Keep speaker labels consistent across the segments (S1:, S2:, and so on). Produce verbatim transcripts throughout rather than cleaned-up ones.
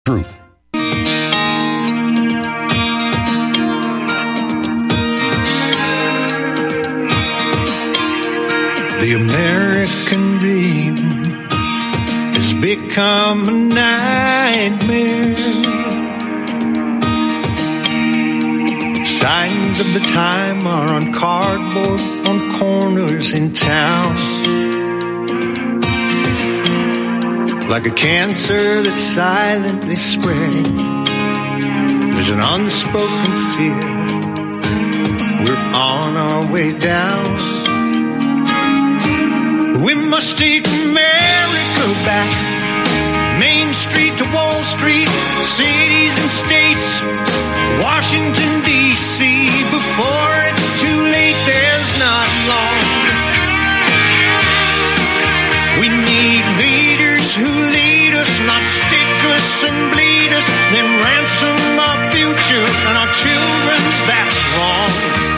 S1: Truth.
S2: The American dream has become a nightmare. Signs of the time are on cardboard on corners in town. Like a cancer that's silently spreading, there's an unspoken fear. We're on our way down. We must take America back. Main Street to Wall Street, cities and states, Washington, D C Before it's too late, there's not long. We need leaders who lead us, not stick us and bleed us, then ransom our future and our children's, that's wrong.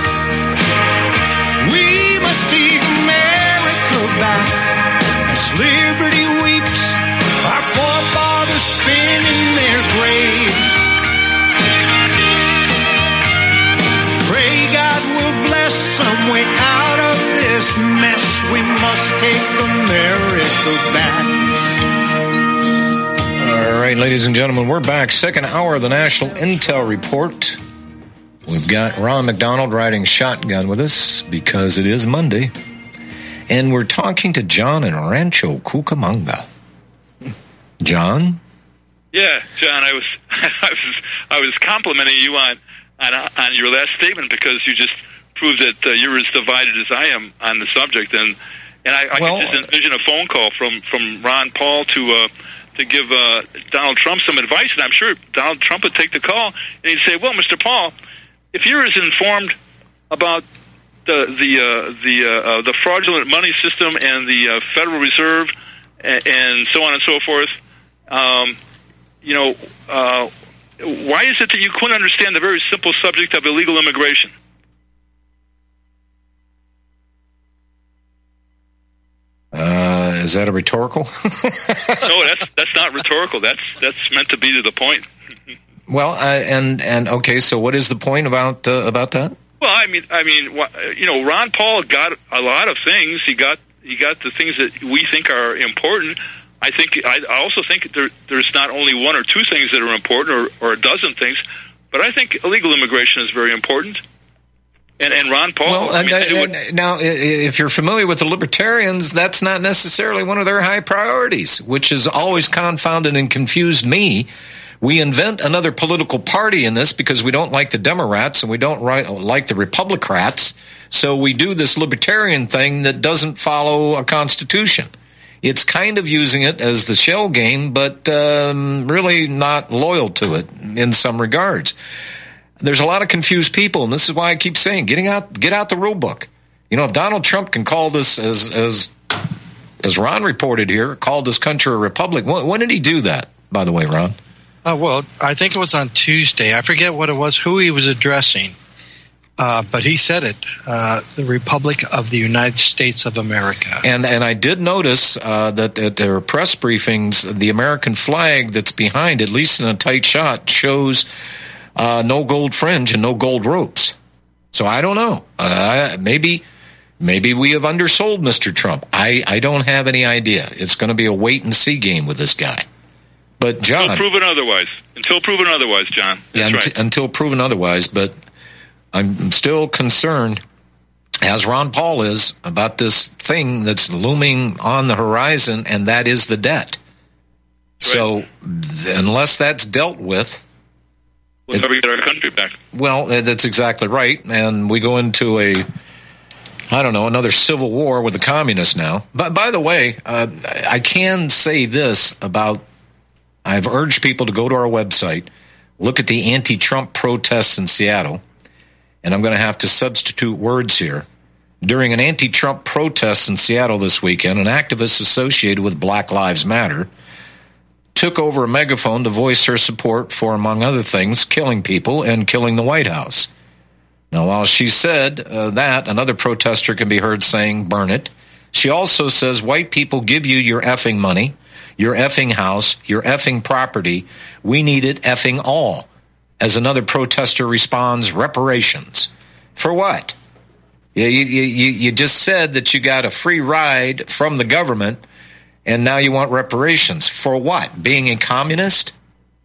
S2: We must take America back as liberty weeps, our forefathers spin in their graves. Pray God will bless some way out of this mess. We must take America back.
S3: All right, ladies and gentlemen, we're back. Second hour of the National Intel Report. We've got Ron McDonald riding shotgun with us because it is Monday. And we're talking to John in Rancho Cucamonga. John?
S4: Yeah, John, I was I was I was complimenting you on on, on your last statement because you just proved that uh, you're as divided as I am on the subject, and and I, I well, could just envision a phone call from, from Ron Paul to uh, to give uh, Donald Trump some advice, and I'm sure Donald Trump would take the call and he'd say, "Well, Mister Paul, if you're as informed about the the uh, the uh, uh, the fraudulent money system and the uh, Federal Reserve and, and so on and so forth, um, you know, uh, why is it that you couldn't understand the very simple subject of illegal immigration?"
S3: Uh, is that a rhetorical?
S4: No, that's that's not rhetorical. That's that's meant to be to the point.
S3: Well, uh, and and okay, so what is the point about uh, about that?
S4: Well, I mean, I mean, you know, Ron Paul got a lot of things. He got he got the things that we think are important. I think I also think there, there's not only one or two things that are important, or, or a dozen things, but I think illegal immigration is very important. And, and Ron Paul.
S3: Well,
S4: I mean,
S3: and,
S4: would,
S3: and now, if you're familiar with the Libertarians, that's not necessarily one of their high priorities, which has always confounded and confused me. We invent another political party in this because we don't like the Democrats and we don't like the Republicrats. So we do this libertarian thing that doesn't follow a constitution. It's kind of using it as the shell game, but um, really not loyal to it in some regards. There's a lot of confused people, and this is why I keep saying, getting out, get out the rule book. You know, if Donald Trump can call this, as as as Ron reported here, called this country a republic. When, when did he do that, by the way, Ron?
S5: Uh, well, I think it was on Tuesday. I forget what it was, who he was addressing, uh, but he said it, uh, the Republic of the United States of America.
S3: And and I did notice uh, that at their press briefings, the American flag that's behind, at least in a tight shot, shows uh, no gold fringe and no gold ropes. So I don't know. Uh, maybe maybe we have undersold Mister Trump. I, I don't have any idea. It's going to be a wait-and-see game with this guy. But John,
S4: until proven otherwise. Until proven otherwise, John. That's
S3: yeah,
S4: right.
S3: unt- until proven otherwise. But I'm still concerned, as Ron Paul is, about this thing that's looming on the horizon, and that is the debt. Right. So th- unless that's dealt with,
S4: we'll never get our country back.
S3: Well, that's exactly right. And we go into a, I don't know, another civil war with the communists now. But by the way, uh, I can say this about, I've urged people to go to our website, look at the anti-Trump protests in Seattle, and I'm going to have to substitute words here. During an anti-Trump protest in Seattle this weekend, an activist associated with Black Lives Matter took over a megaphone to voice her support for, among other things, killing people and killing the White House. Now, while she said uh, that, another protester can be heard saying, "Burn it." She also says, "White people give you your effing money. your effing house, your effing property. We need it effing all. As another protester responds, reparations. For what? You, you, you, you just said that you got a free ride from the government, and now you want reparations. For what? Being a communist?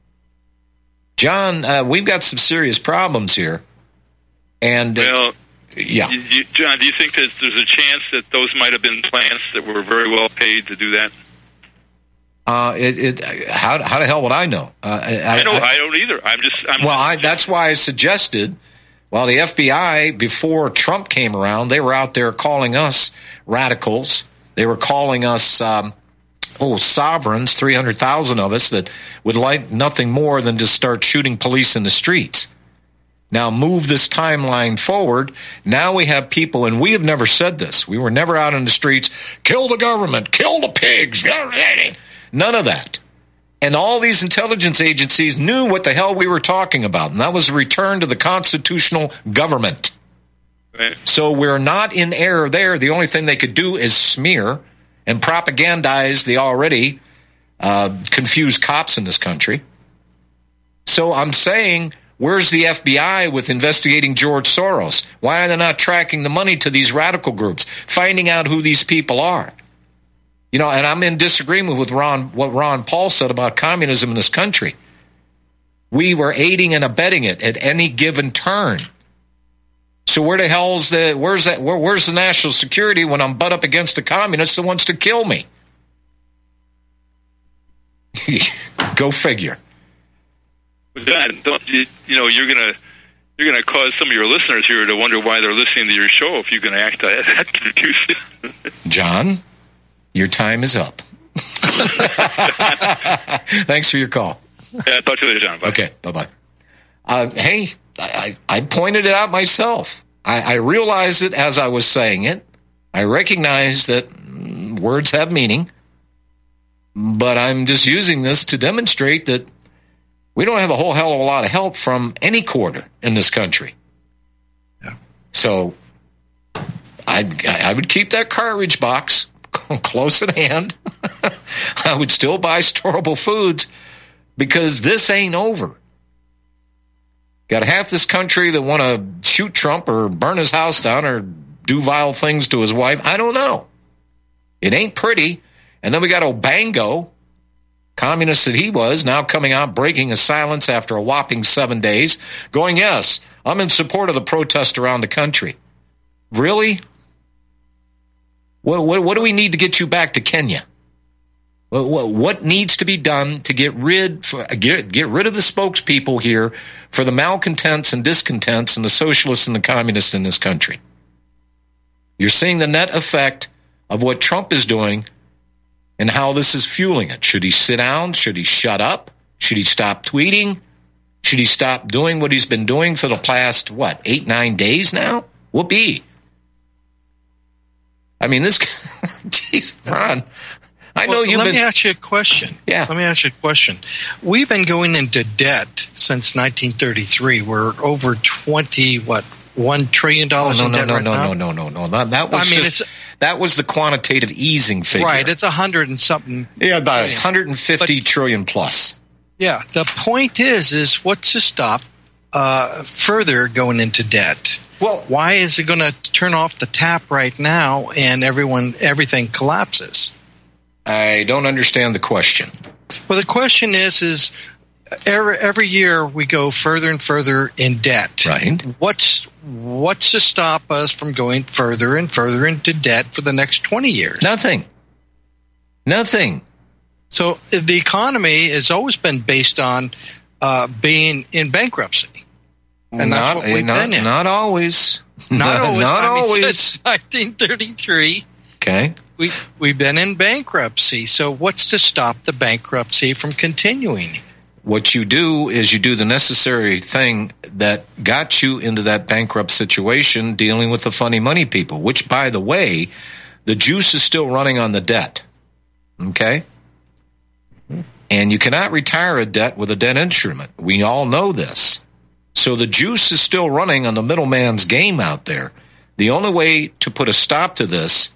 S3: John, uh, we've got some serious problems here. And, uh,
S4: well,
S3: yeah.
S4: You, you, John, do you think that there's a chance that those might have been plants that were very well paid to do that?
S3: Uh, it, it, how, how the hell would I know? Uh, I,
S4: I don't. I, I don't either. I'm just. I'm
S3: well,
S4: just,
S3: I, that's why I suggested. Well, the F B I, before Trump came around, they were out there calling us radicals. They were calling us, um, oh, sovereigns. Three hundred thousand of us that would like nothing more than to start shooting police in the streets. Now, move this timeline forward. Now we have people, and we have never said this. We were never out in the streets. Kill the government. Kill the pigs. None of that. And all these intelligence agencies knew what the hell we were talking about, and that was a return to the constitutional government.
S4: Right.
S3: So we're not in error there. The only thing they could do is smear and propagandize the already uh, confused cops in this country. So I'm saying, where's the F B I with investigating George Soros? Why are they not tracking the money to these radical groups, finding out who these people are? You know, and I'm in disagreement with Ron, what Ron Paul said about communism in this country. We were aiding and abetting it at any given turn. So where the hell's the where's that where, where's the national security when I'm butt up against a communist that wants to kill me? Go figure.
S4: John, don't you, you know you're gonna you're gonna cause some of your listeners here to wonder why they're listening to your show if you can act that confused.
S3: John, your time is up. Thanks for your call.
S4: Yeah, talk to you later, John. Bye.
S3: Okay, bye-bye. Uh, hey, I, I pointed it out myself. I, I realized it as I was saying it. I recognize that mm, words have meaning, but I'm just using this to demonstrate that we don't have a whole hell of a lot of help from any quarter in this country.
S5: Yeah.
S3: So I'd, I would keep that cartridge box close at hand. I would still buy storable foods because this ain't over. Got half this country that want to shoot Trump or burn his house down or do vile things to his wife. I don't know. It ain't pretty. And then we got Obango, communist that he was, now coming out, breaking his silence after a whopping seven days, going, yes, I'm in support of the protest around the country. Really? What, what, what do we need to get you back to Kenya? What, what needs to be done to get rid for, get, get rid of the spokespeople here for the malcontents and discontents and the socialists and the communists in this country? You're seeing the net effect of what Trump is doing and how this is fueling it. Should he sit down? Should he shut up? Should he stop tweeting? Should he stop doing what he's been doing for the past, what, eight, nine days now? Whoopee. I mean, this, jeez, Ron, I know
S5: well,
S3: you've
S5: let
S3: been.
S5: Let me ask you a question.
S3: Yeah.
S5: Let me ask you a question. We've been going into debt since nineteen thirty-three. We're over twenty, what, one trillion dollars
S3: oh, no,
S5: in
S3: no,
S5: debt
S3: no,
S5: right
S3: no,
S5: now?
S3: no, no, no, no, no. That was
S5: I mean,
S3: just, that was the quantitative easing figure.
S5: Right, it's a hundred and something.
S3: Yeah, about one hundred fifty but, trillion plus.
S5: Yeah, the point is, is what's to stop uh, further going into debt?
S3: Well,
S5: why is it going to turn off the tap right now and everyone everything collapses?
S3: I don't understand the question.
S5: Well, the question is, is every, every year we go further and further in debt.
S3: Right.
S5: What's what's to stop us from going further and further into debt for the next twenty years?
S3: Nothing. Nothing.
S5: So the economy has always been based on uh, being in bankruptcy. And
S3: not,
S5: that's what we've
S3: not,
S5: been in.
S3: Not always.
S5: Not, not always.
S3: Not
S5: I mean,
S3: always.
S5: Since nineteen thirty-three.
S3: Okay.
S5: We, we've been in bankruptcy. So what's to stop the bankruptcy from continuing?
S3: What you do is you do the necessary thing that got you into that bankrupt situation dealing with the funny money people, which, by the way, the juice is still running on the debt. Okay? And you cannot retire a debt with a debt instrument. We all know this. So the juice is still running on the middleman's game out there. The only way to put a stop to this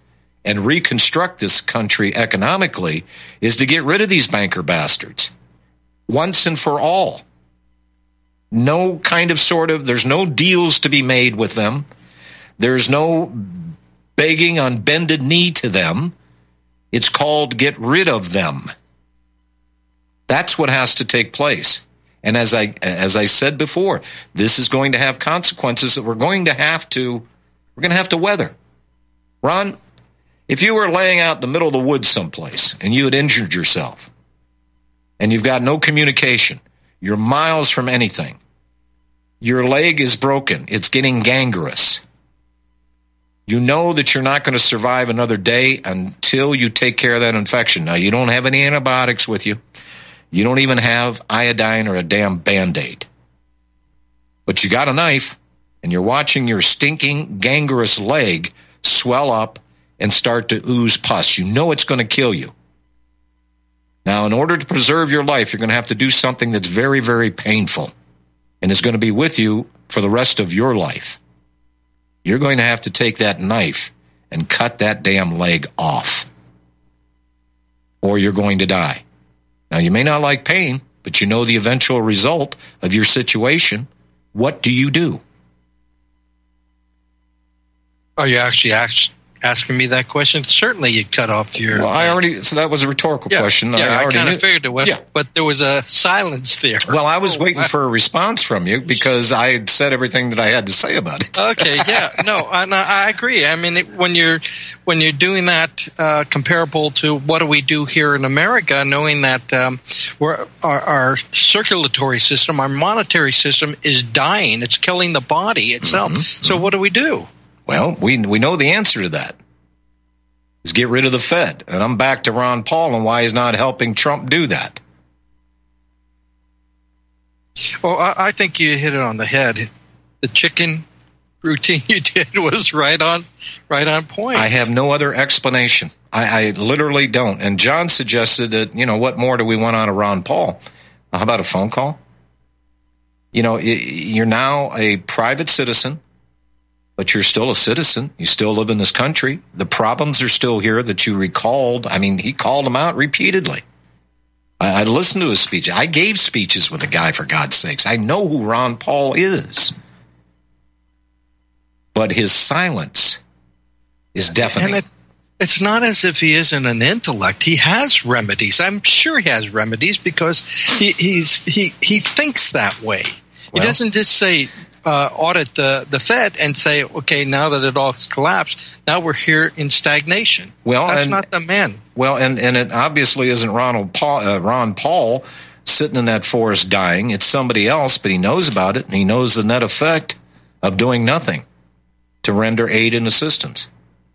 S3: and reconstruct this country economically is to get rid of these banker bastards once and for all. No kind of sort of, there's no deals to be made with them. There's no begging on bended knee to them. It's called get rid of them. That's what has to take place. And as I as I said before, this is going to have consequences that we're going to have to we're going to have to weather. Ron, if you were laying out in the middle of the woods someplace and you had injured yourself and you've got no communication, you're miles from anything, your leg is broken, it's getting gangrenous, you know that you're not going to survive another day until you take care of that infection. Now, you don't have any antibiotics with you. You don't even have iodine or a damn Band-Aid. But you got a knife, and you're watching your stinking, gangrenous leg swell up and start to ooze pus. You know it's going to kill you. Now, in order to preserve your life, you're going to have to do something that's very, very painful, and is going to be with you for the rest of your life. You're going to have to take that knife and cut that damn leg off, or you're going to die. Now, you may not like pain, but you know the eventual result of your situation. What do you do?
S5: Are you actually ask, asking me that question? Certainly you'd cut off your...
S3: Well, I already... So that was a rhetorical
S5: yeah,
S3: question.
S5: Yeah, I,
S3: I,
S5: I kind of
S3: knew.
S5: figured it was, yeah. But there was a silence there.
S3: Well, I was
S5: oh,
S3: waiting
S5: I,
S3: for a response from you because I had said everything that I had to say about it.
S5: Okay, yeah. No, I, I agree. I mean, it, when you're when you're doing that uh, comparable to what do we do here in America, knowing that um, we're, our, our circulatory system, our monetary system is dying. It's killing the body itself. Mm-hmm, so mm-hmm. What do we do?
S3: Well, we we know the answer to that. Is get rid of the Fed. And I'm back to Ron Paul and why he's not helping Trump do that.
S5: Well, I, I think you hit it on the head. The chicken routine you did was right on right on point.
S3: I have no other explanation. I, I literally don't. And John suggested that, you know, what more do we want out of Ron Paul? How about a phone call? You know, you're now a private citizen, but you're still a citizen. You still live in this country. The problems are still here that you recalled. I mean, he called them out repeatedly. I, I listened to his speech. I gave speeches with the guy, for God's sakes. I know who Ron Paul is. But his silence is deafening.
S5: And it, it's not as if he isn't an intellect. He has remedies. I'm sure he has remedies because he he's, he, he thinks that way. Well, he doesn't just say... Uh, audit the, the Fed and say, okay, now that it all collapsed, now we're here in stagnation. Well, that's and, not the man.
S3: Well, and, and it obviously isn't Ronald Paul, uh, Ron Paul sitting in that forest dying. It's somebody else, but he knows about it, and he knows the net effect of doing nothing to render aid and assistance.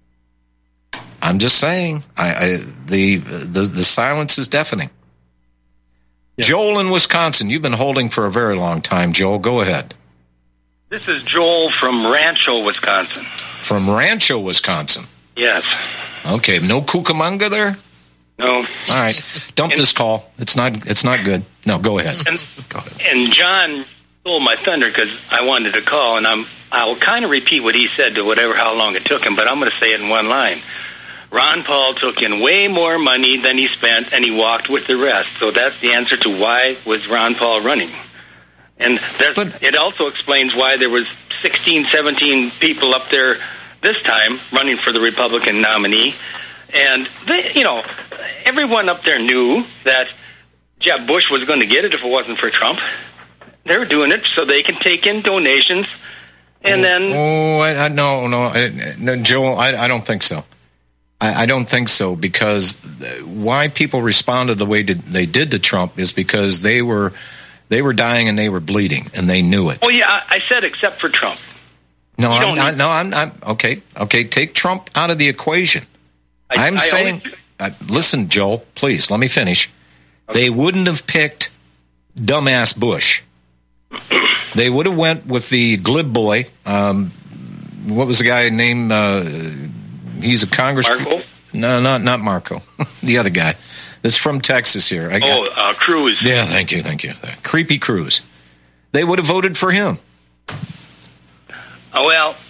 S3: I'm just saying, I, I the, the the silence is deafening. Yeah. Joel in Wisconsin, you've been holding for a very long time. Joel, go ahead.
S1: This is Joel from Rancho, Wisconsin.
S3: From Rancho, Wisconsin?
S1: Yes.
S3: Okay, no Cucamonga there?
S1: No.
S3: All right, dump and, this call. It's not It's not good. No, go ahead.
S1: And,
S3: go ahead.
S1: And John stole my thunder because I wanted to call, and I'm, I'll kind of repeat what he said to whatever, how long it took him, but I'm going to say it in one line. Ron Paul took in way more money than he spent, and he walked with the rest. So that's the answer to why was Ron Paul running. And but, it also explains why there was sixteen, seventeen people up there this time running for the Republican nominee. And, they, you know, everyone up there knew that Jeb Bush was going to get it if it wasn't for Trump. They were doing it so they can take in donations. And
S3: oh,
S1: then...
S3: Oh, I, I, no, no, I, no, Joel, I, I don't think so. I, I don't think so because why people responded the way they did to Trump is because they were... They were dying and they were bleeding, and they knew it.
S1: Oh yeah, I said except for Trump.
S3: No, I'm not, no, I'm not. Okay, okay, take Trump out of the equation. I, I'm I saying, always... uh, listen, Joel, please let me finish. Okay. They wouldn't have picked dumbass Bush. They would have went with the glib boy. Um, what was the guy named? Uh, he's a congressman.
S1: Marco?
S3: No, not not Marco. The other guy. That's from Texas here. I got,
S1: oh, uh, Cruz.
S3: Yeah, thank you, thank you. Creepy Cruz. They would have voted for him.
S1: Oh, well,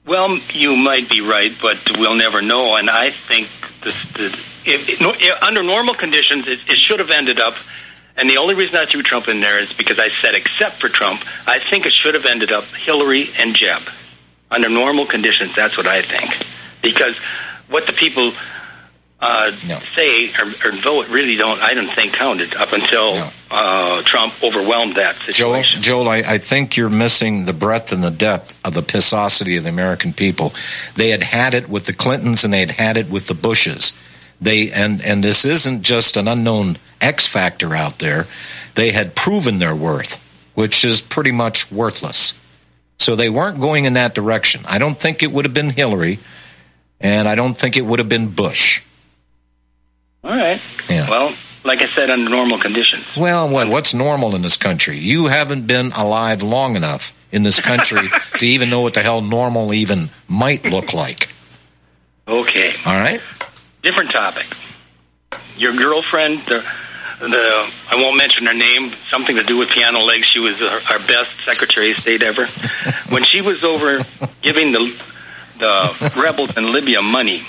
S1: Well, you might be right, but we'll never know. And I think this, this, if, if, under normal conditions, it, it should have ended up. And the only reason I threw Trump in there is because I said, except for Trump, I think it should have ended up Hillary and Jeb. Under normal conditions, that's what I think. Because what the people uh, no. say or, or vote really don't, I don't think, counted up until no. uh, Trump overwhelmed that situation.
S3: Joel, Joel I, I think you're missing the breadth and the depth of the pissosity of the American people. They had had it with the Clintons and they had had it with the Bushes. They and, and this isn't just an unknown X factor out there. They had proven their worth, which is pretty much worthless. So they weren't going in that direction. I don't think it would have been Hillary, and I don't think it would have been Bush.
S1: All right.
S3: Yeah.
S1: Well, like I said, under normal conditions.
S3: Well, what, what's normal in this country? You haven't been alive long enough in this country to even know what the hell normal even might look like.
S1: Okay.
S3: All right.
S1: Different topic. Your girlfriend, the, the I won't mention her name, something to do with piano legs. She was our, our best Secretary of State ever. When she was over giving the the rebels in Libya money,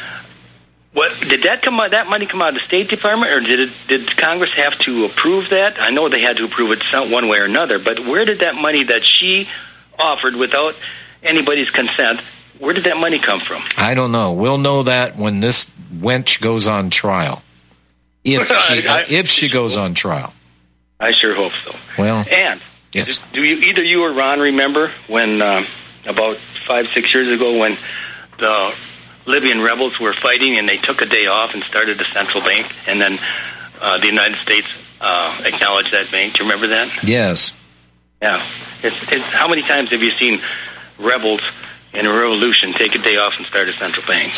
S1: what did that come out? That money come out of the State Department, or did it, did Congress have to approve that? I know they had to approve it some, one way or another, but where did that money that she offered without anybody's consent? Where did that money come from?
S3: I don't know. We'll know that when this wench goes on trial. If she I, if she goes on trial.
S1: I sure hope so.
S3: Well,
S1: and
S3: yes.
S1: do you either you or Ron remember when um, about five six years ago when the Libyan rebels were fighting and they took a day off and started a central bank, and then uh, the United States uh, acknowledged that bank? Do you remember that?
S3: Yes.
S1: Yeah. It's, it's, how many times have you seen rebels in a revolution take a day off and start a central bank?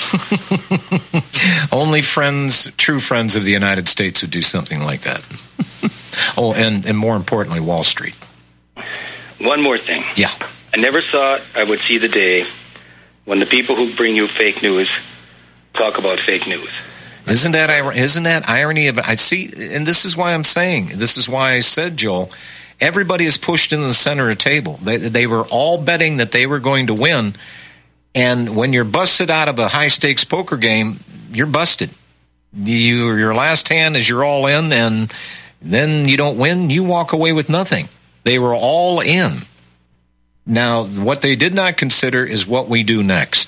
S3: Only friends, true friends of the United States would do something like that. Oh, and, and more importantly, Wall Street.
S1: One more thing.
S3: Yeah.
S1: I never thought I would see the day when the people who bring you fake news talk about fake news.
S3: Isn't that isn't that irony of it? I see, and this is why I'm saying, this is why I said, Joel, everybody is pushed into the center of the table. They, they were all betting that they were going to win, and when you're busted out of a high-stakes poker game, you're busted. You, your last hand is you're all in, and then you don't win, you walk away with nothing. They were all in. Now, what they did not consider is what we do next.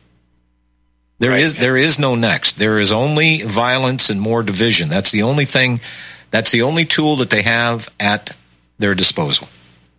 S3: There right. is there is no next. There is only violence and more division. That's the only thing, that's the only tool that they have at their disposal.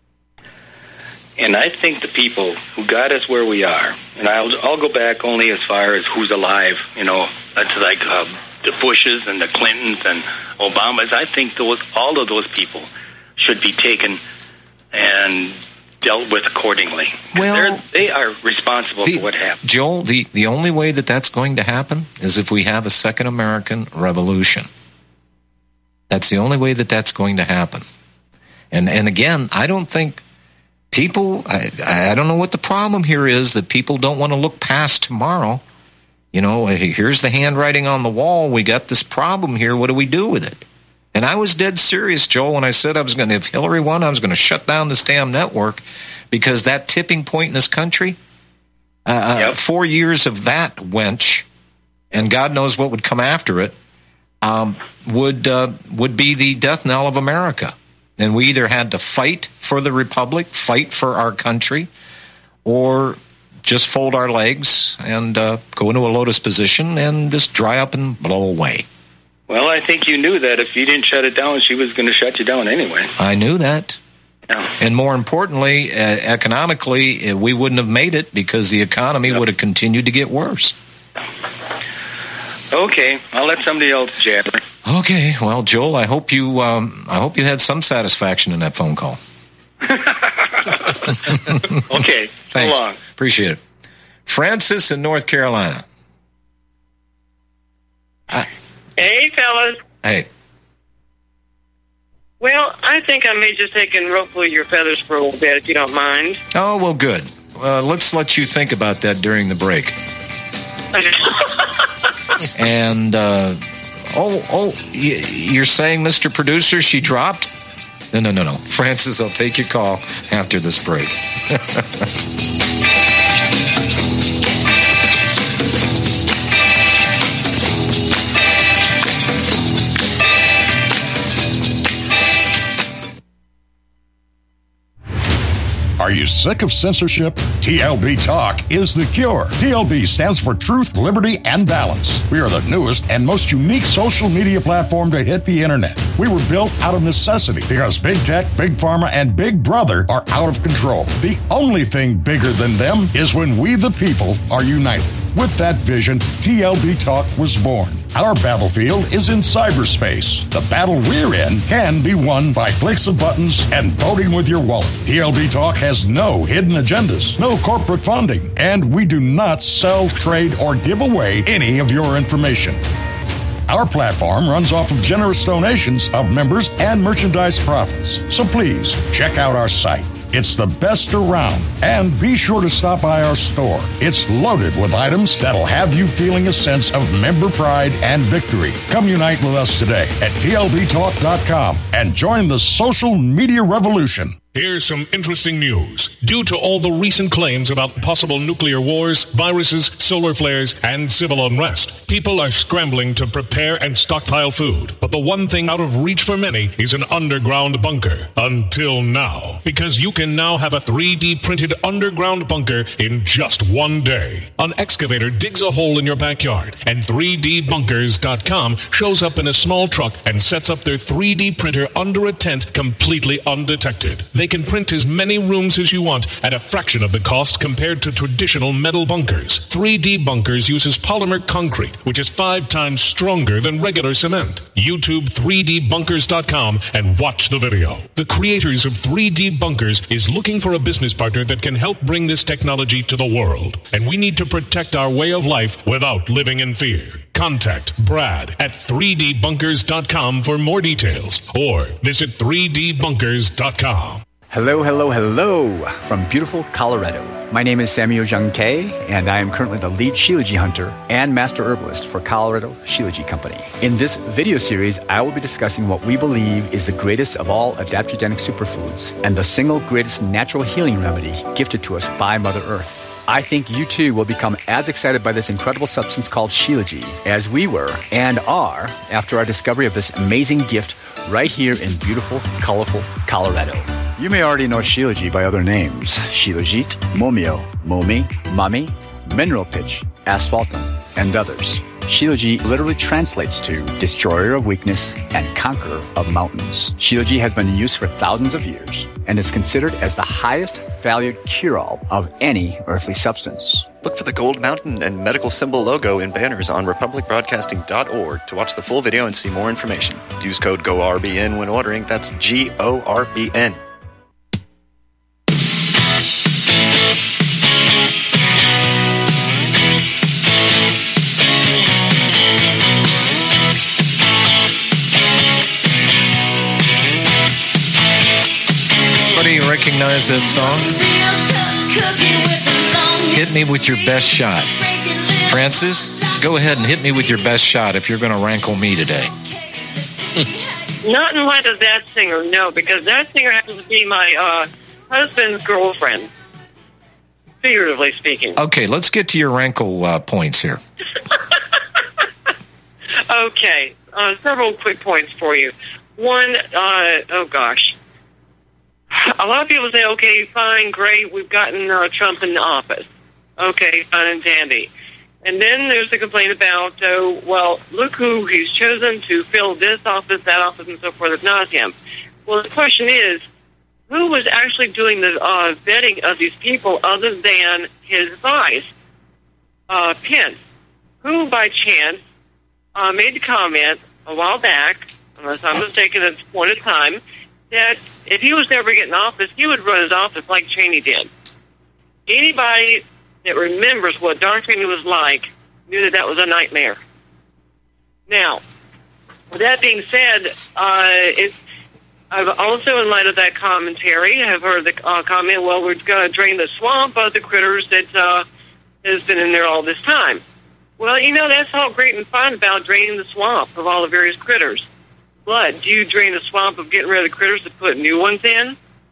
S1: And I think the people who got us where we are, and I'll, I'll go back only as far as who's alive, you know, that's like uh, the Bushes and the Clintons and Obamas. I think those all of those people should be taken and dealt with accordingly. Well, they are responsible the, for what happened.
S3: Joel, the, the only way that that's going to happen is if we have a second American Revolution. That's the only way that that's going to happen. And and again, I don't think people, I, I don't know what the problem here is, that people don't want to look past tomorrow. You know, here's the handwriting on the wall. We got this problem here. What do we do with it? And I was dead serious, Joel, when I said I was going to, if Hillary won, I was going to shut down this damn network, because that tipping point in this country, uh, yep. four years of that wench, and God knows what would come after it, um, would uh, would be the death knell of America. And we either had to fight for the republic, fight for our country, or just fold our legs and uh, go into a lotus position and just dry up and blow away.
S1: Well, I think you knew that if you didn't shut it down, she was going to shut you down anyway.
S3: I knew that.
S1: Yeah.
S3: And more importantly, uh, economically, uh, we wouldn't have made it, because the economy yep. would have continued to get worse.
S1: Okay, I'll let somebody else jabber.
S3: Okay, well, Joel, I hope you, um, I hope you had some satisfaction in that phone call.
S1: Okay,
S3: thanks.
S1: So long.
S3: Appreciate it. Francis in North Carolina. I-
S6: Hey, fellas.
S3: Hey.
S6: Well, I think I may just take and ruffle your feathers for a little bit, if you don't mind.
S3: Oh, well, good. Uh, let's let you think about that during the break. And, uh, oh, oh, you're saying, Mister Producer, she dropped? No, no, no, no. Francis, I'll take your call after this break.
S7: Are you sick of censorship? T L B Talk is the cure. T L B stands for Truth, Liberty, and Balance. We are the newest and most unique social media platform to hit the internet. We were built out of necessity because big tech, big pharma, and big brother are out of control. The only thing bigger than them is when we the people are united. With that vision, T L B Talk was born. Our battlefield is in cyberspace. The battle we're in can be won by clicks of buttons and voting with your wallet. T L B Talk has no hidden agendas, no corporate funding, and we do not sell, trade, or give away any of your information. Our platform runs off of generous donations of members and merchandise profits. So please, check out our site. It's the best around. And be sure to stop by our store. It's loaded with items that'll have you feeling a sense of member pride and victory. Come unite with us today at T L B talk dot com and join the social media revolution.
S8: Here's some interesting news. Due to all the recent claims about possible nuclear wars, viruses, solar flares, and civil unrest, people are scrambling to prepare and stockpile food. But the one thing out of reach for many is an underground bunker. Until now. Because you can now have a three D printed underground bunker in just one day. An excavator digs a hole in your backyard, and three D bunkers dot com shows up in a small truck and sets up their three D printer under a tent completely undetected. They can print as many rooms as you want at a fraction of the cost compared to traditional metal bunkers. three D Bunkers uses polymer concrete, which is five times stronger than regular cement. YouTube three D bunkers dot com and watch the video. The creators of three D Bunkers is looking for a business partner that can help bring this technology to the world. And we need to protect our way of life without living in fear. Contact Brad at three D bunkers dot com for more details or visit three D bunkers dot com.
S9: Hello, hello, hello from beautiful Colorado. My name is Samuel Jung Kay, and I am currently the lead Shilajit hunter and master herbalist for Colorado Shilajit Company. In this video series, I will be discussing what we believe is the greatest of all adaptogenic superfoods and the single greatest natural healing remedy gifted to us by Mother Earth. I think you too will become as excited by this incredible substance called Shilajit as we were and are after our discovery of this amazing gift right here in beautiful, colorful Colorado. You may already know Shilajit by other names: Shilajit, Momio, Momi, Mami, Mineral Pitch, Asphaltum, and others. Shilajit literally translates to destroyer of weakness and conqueror of mountains. Shilajit has been in use for thousands of years and is considered as the highest valued cure-all of any earthly substance.
S10: Look for the gold mountain and medical symbol logo in banners on republic broadcasting dot org to watch the full video and see more information. Use code G O R B N when ordering. That's G O R B N.
S3: You recognize that song? Hit me with your best shot. Francis, go ahead and hit me with your best shot if you're going to rankle me today.
S6: Not in light of that singer, no, because that singer happens to be my uh, husband's girlfriend, figuratively speaking.
S3: Okay, let's get to your rankle uh, points here.
S6: Okay, uh, several quick points for you. One, uh, oh gosh. A lot of people say, okay, fine, great, we've gotten uh, Trump in the office. Okay, fine and dandy. And then there's the complaint about, uh, well, look who he's chosen to fill this office, that office, and so forth, ad nauseam. Well, the question is, who was actually doing the uh, vetting of these people other than his vice, uh, Pence, who, by chance, uh, made the comment a while back, unless I'm mistaken at this point in time, that if he was never getting office, he would run his office like Cheney did. Anybody that remembers what Don Cheney was like knew that that was a nightmare. Now, with that being said, uh, it's, I've also, in light of that commentary, have heard the uh, comment, well, we're going to drain the swamp of the critters that uh, has been in there all this time. Well, you know, that's all great and fine about draining the swamp of all the various critters. But do you drain the swamp of getting rid of the critters to put new ones in?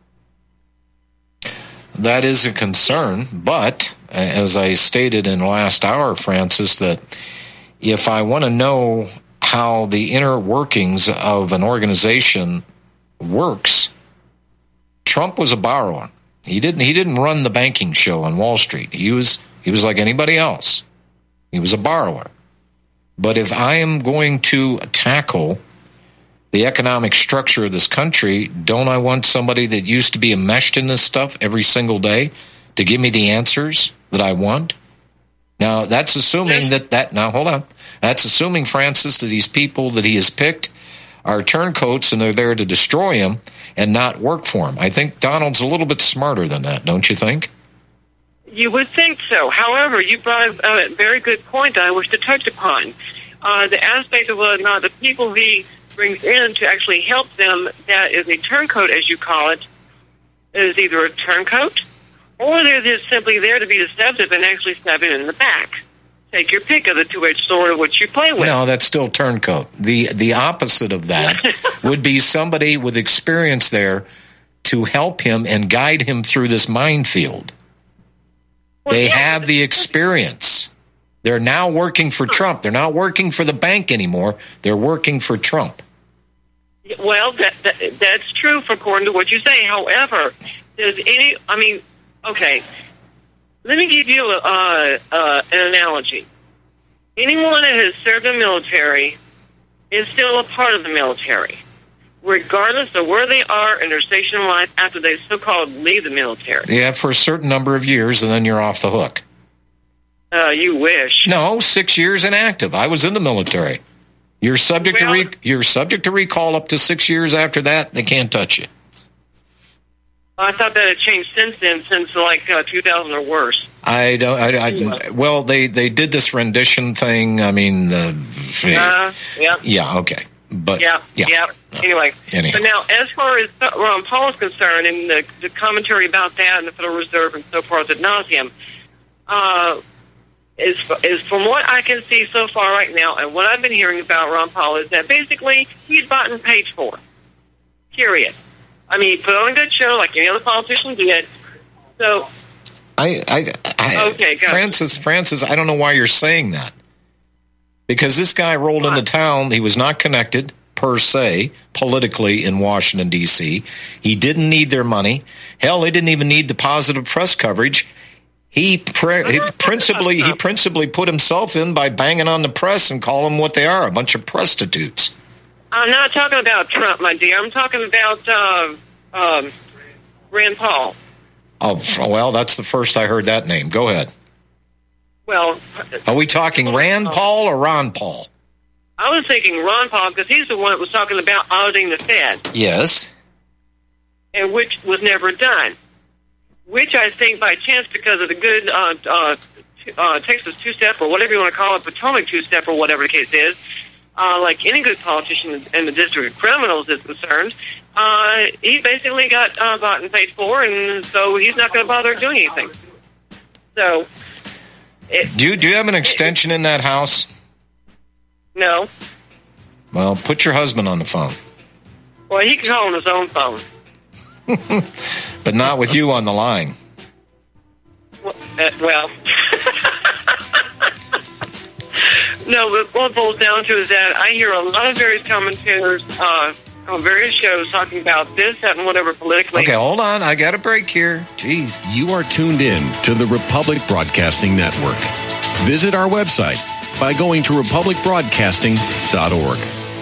S3: That is a concern, but as I stated in last hour, Francis, that if I want to know how the inner workings of an organization works, Trump was a borrower. He didn't. He didn't run the banking show on Wall Street. He was. He was like anybody else. He was a borrower. But if I am going to tackle the economic structure of this country, don't I want somebody that used to be enmeshed in this stuff every single day to give me the answers that I want? Now, that's assuming that that. Now, hold on. That's assuming, Francis, that these people that he has picked are turncoats and they're there to destroy him and not work for him. I think Donald's a little bit smarter than that, don't you think?
S6: You would think so. However, you brought up a very good point that I wish to touch upon. Uh, the aspect of whether or not the people he brings in to actually help them, that is a turncoat, as you call it, is either a turncoat or they're just simply there to be deceptive and actually stab it in the back. Take your pick of the two-edged sword of what you play with.
S3: No, that's still turncoat. The the opposite of that would be somebody with experience there to help him and guide him through this minefield. Well, they yeah, have the experience. They're now working for Trump. They're not working for the bank anymore. They're working for Trump.
S6: Well, that, that that's true according to what you say. However, does any, I mean, okay, let me give you uh, uh, an analogy. Anyone that has served in the military is still a part of the military, regardless of where they are in their station in life after they so-called leave the military.
S3: Yeah, for a certain number of years, and then you're off the hook.
S6: Uh, you wish.
S3: No, six years inactive. I was in the military. You're subject well, to re- you're subject to recall up to six years after that. They can't touch you.
S6: I thought that had changed since then, since like uh, two thousand or worse.
S3: I don't. I, I, well, they, they did this rendition thing. I mean, the.
S6: Uh, yeah.
S3: Yeah. Okay. But
S6: yeah. Yeah. yeah. Anyway.
S3: Anyhow.
S6: But now, as far as Ron Paul is concerned, and the, the commentary about that and the Federal Reserve and so forth ad nauseum, uh, is is from what I can see so far right now, and what I've been hearing about Ron Paul is that basically he's bought and paid for. Period. I mean, he put on a good show like any other politician did. So,
S3: I, I, I
S6: okay, go
S3: Francis, Francis, I don't know why you're saying that. Because this guy rolled what? into town. He was not connected, per se, politically in Washington, D C He didn't need their money. Hell, he didn't even need the positive press coverage. He, pre- he principally he principally put himself in by banging on the press and calling them what they are, a bunch of prostitutes.
S6: I'm not talking about Trump, my dear. I'm talking about uh, um, Rand Paul.
S3: Oh, well, that's the first I heard that name. Go ahead.
S6: Well,
S3: are we talking Rand Paul or Ron Paul?
S6: I was thinking Ron Paul because he's the one that was talking about auditing the Fed.
S3: Yes.
S6: And which was never done. Which I think by chance, because of the good uh, uh, uh, Texas two-step or whatever you want to call it, Potomac two-step or whatever the case is, Uh, like any good politician in the District of Criminals is concerned, uh, he basically got uh, bought and paid for, and so he's not going to bother doing anything. So, it,
S3: do you do you have an extension it, in that house?
S6: No.
S3: Well, put your husband on the phone.
S6: Well, he can call on his own phone,
S3: but not with you on the line.
S6: Well. Uh, well. No, but what it boils down to is that I hear a lot of various commentators uh, on various shows talking about this, that, and whatever politically.
S3: Okay, hold on. I got a break here. Jeez.
S11: You are tuned in to the Republic Broadcasting Network. Visit our website by going to republic broadcasting dot org.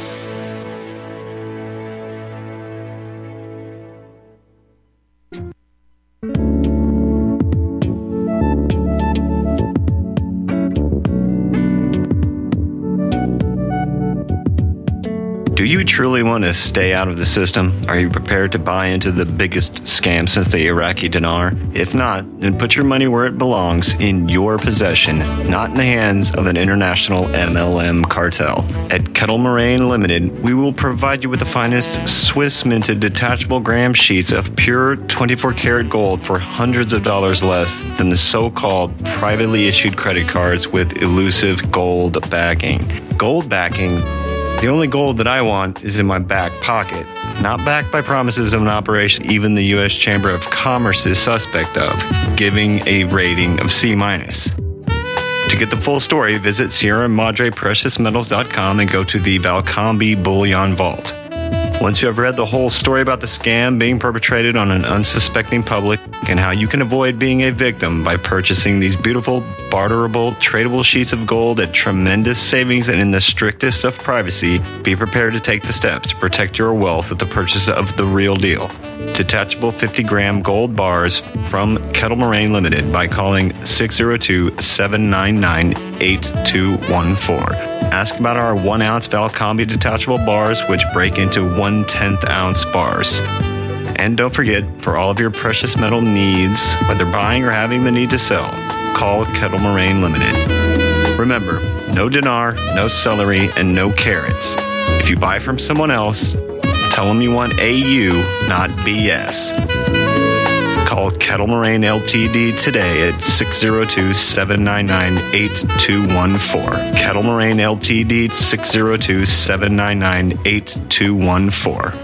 S10: Do you truly want to stay out of the system? Are you prepared to buy into the biggest scam since the Iraqi dinar? If not, then put your money where it belongs, in your possession, not in the hands of an international M L M cartel. At Kettle Moraine Limited, we will provide you with the finest Swiss-minted detachable gram sheets of pure twenty-four karat gold for hundreds of dollars less than the so-called privately issued credit cards with elusive gold backing. Gold backing? The only gold that I want is in my back pocket, not backed by promises of an operation even the U S Chamber of Commerce is suspect of, giving a rating of C minus. To get the full story, visit Sierra Madre Precious Metals dot com and go to the Valcambi Bullion Vault. Once you have read the whole story about the scam being perpetrated on an unsuspecting public and how you can avoid being a victim by purchasing these beautiful, barterable, tradable sheets of gold at tremendous savings and in the strictest of privacy, be prepared to take the steps to protect your wealth with the purchase of the real deal. Detachable fifty gram gold bars from Kettle Moraine Limited by calling six oh two, seven nine nine, eight two one four. Ask about our one ounce Valcombi detachable bars, which break into one tenth ounce bars. And don't forget, for all of your precious metal needs, whether buying or having the need to sell, call Kettle Moraine Limited. Remember, no dinar, no celery, and no carrots. If you buy from someone else, tell them you want A U, not B S. Call Kettle Moraine L T D today at six oh two, seven nine nine, eight two one four. Kettle Moraine L T D, six oh two, seven nine nine, eight two one four.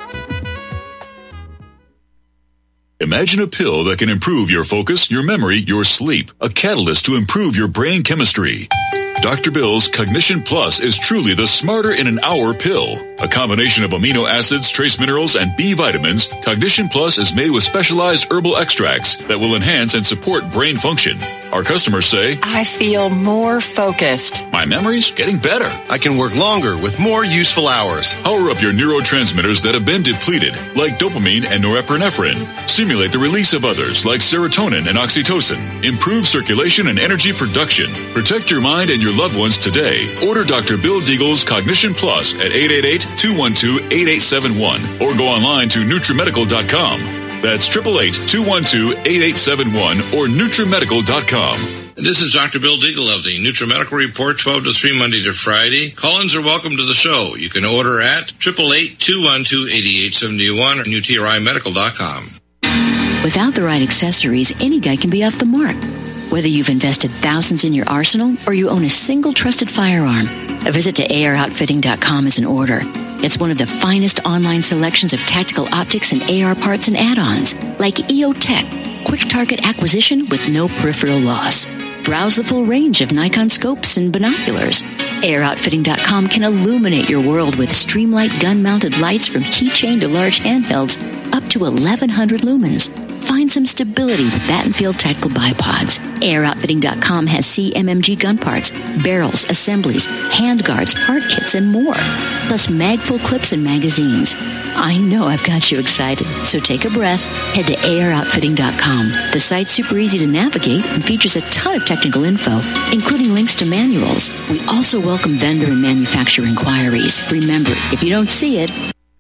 S12: Imagine a pill that can improve your focus, your memory, your sleep. A catalyst to improve your brain chemistry. Doctor Bill's Cognition Plus is truly the smarter in an hour pill. A combination of amino acids, trace minerals, and B vitamins, Cognition Plus is made with specialized herbal extracts that will enhance and support brain function. Our customers say,
S13: I feel more focused.
S12: My memory's getting better.
S14: I can work longer with more useful hours.
S12: Power up your neurotransmitters that have been depleted, like dopamine and norepinephrine. Stimulate the release of others, like serotonin and oxytocin. Improve circulation and energy production. Protect your mind and your loved ones today. Order Doctor Bill Deagle's Cognition Plus at eight eight eight, two one two, eight eight seven one or go online to Nutrimedical dot com. That's eight eight eight, two one two, eight eight seven one or Nutrimedical dot com.
S15: This is Doctor Bill Deagle of the Nutrimedical Report, twelve to three, Monday to Friday. Call-ins are welcome to the show. You can order at eight eight eight, two one two, eight eight seven one or N U T R I medical dot com.
S16: Without the right accessories, any guy can be off the mark. Whether you've invested thousands in your arsenal or you own a single trusted firearm, a visit to A R outfitting dot com is in order. It's one of the finest online selections of tactical optics and A R parts and add-ons, like E O Tech, quick target acquisition with no peripheral loss. Browse the full range of Nikon scopes and binoculars. A R outfitting dot com can illuminate your world with Streamlight gun-mounted lights from keychain to large handhelds up to eleven hundred lumens. Find some stability with Battenfield Tactical Bipods. A R outfitting dot com has C M M G gun parts, barrels, assemblies, handguards, part kits, and more. Plus mag-full clips and magazines. I know I've got you excited, so take a breath. Head to A R outfitting dot com. The site's super easy to navigate and features a ton of technical info, including links to manuals. We also welcome vendor and manufacturer inquiries. Remember, if you don't see it,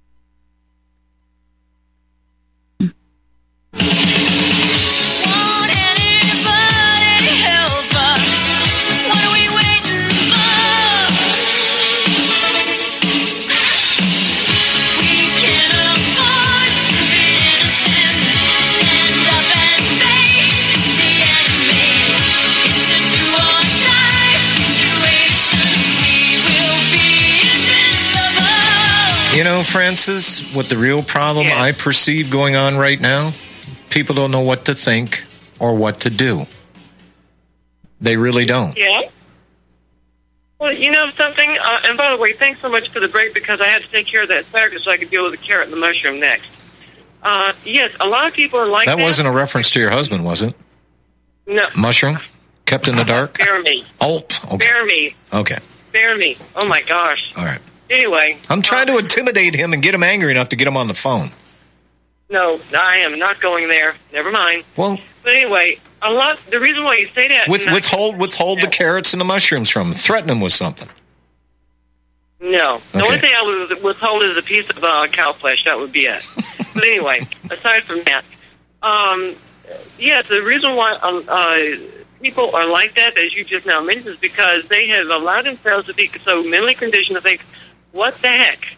S3: You know, Francis, what the real problem
S6: yeah.
S3: I perceive going on right now, people don't know what to think or what to do. They really don't.
S6: Yeah. Well, you know something? Uh, and by the way, thanks so much for the break because I had to take care of that asparagus so I could deal with the carrot and the mushroom next. Uh, yes, a lot of people are like that.
S3: That wasn't a reference to your husband, was it?
S6: No.
S3: Mushroom? Kept in the dark?
S6: Bear me.
S3: Oh, okay.
S6: Bear me.
S3: Okay.
S6: Bear me. Oh, my gosh.
S3: All right.
S6: Anyway.
S3: I'm trying to intimidate him and get him angry enough to get him on the phone.
S6: No, I am not going there. Never mind.
S3: Well,
S6: but anyway, a lot. The reason why you say that
S3: with, withhold withhold yeah. the carrots and the mushrooms from him. Threaten him with something.
S6: No, the
S3: okay.
S6: only thing I would withhold is a piece of uh, cow flesh. That would be it. But anyway, aside from that, um, yeah, the reason why um, uh, people are like that, as you just now mentioned, is because they have allowed themselves to be so mentally conditioned to think, "What the heck."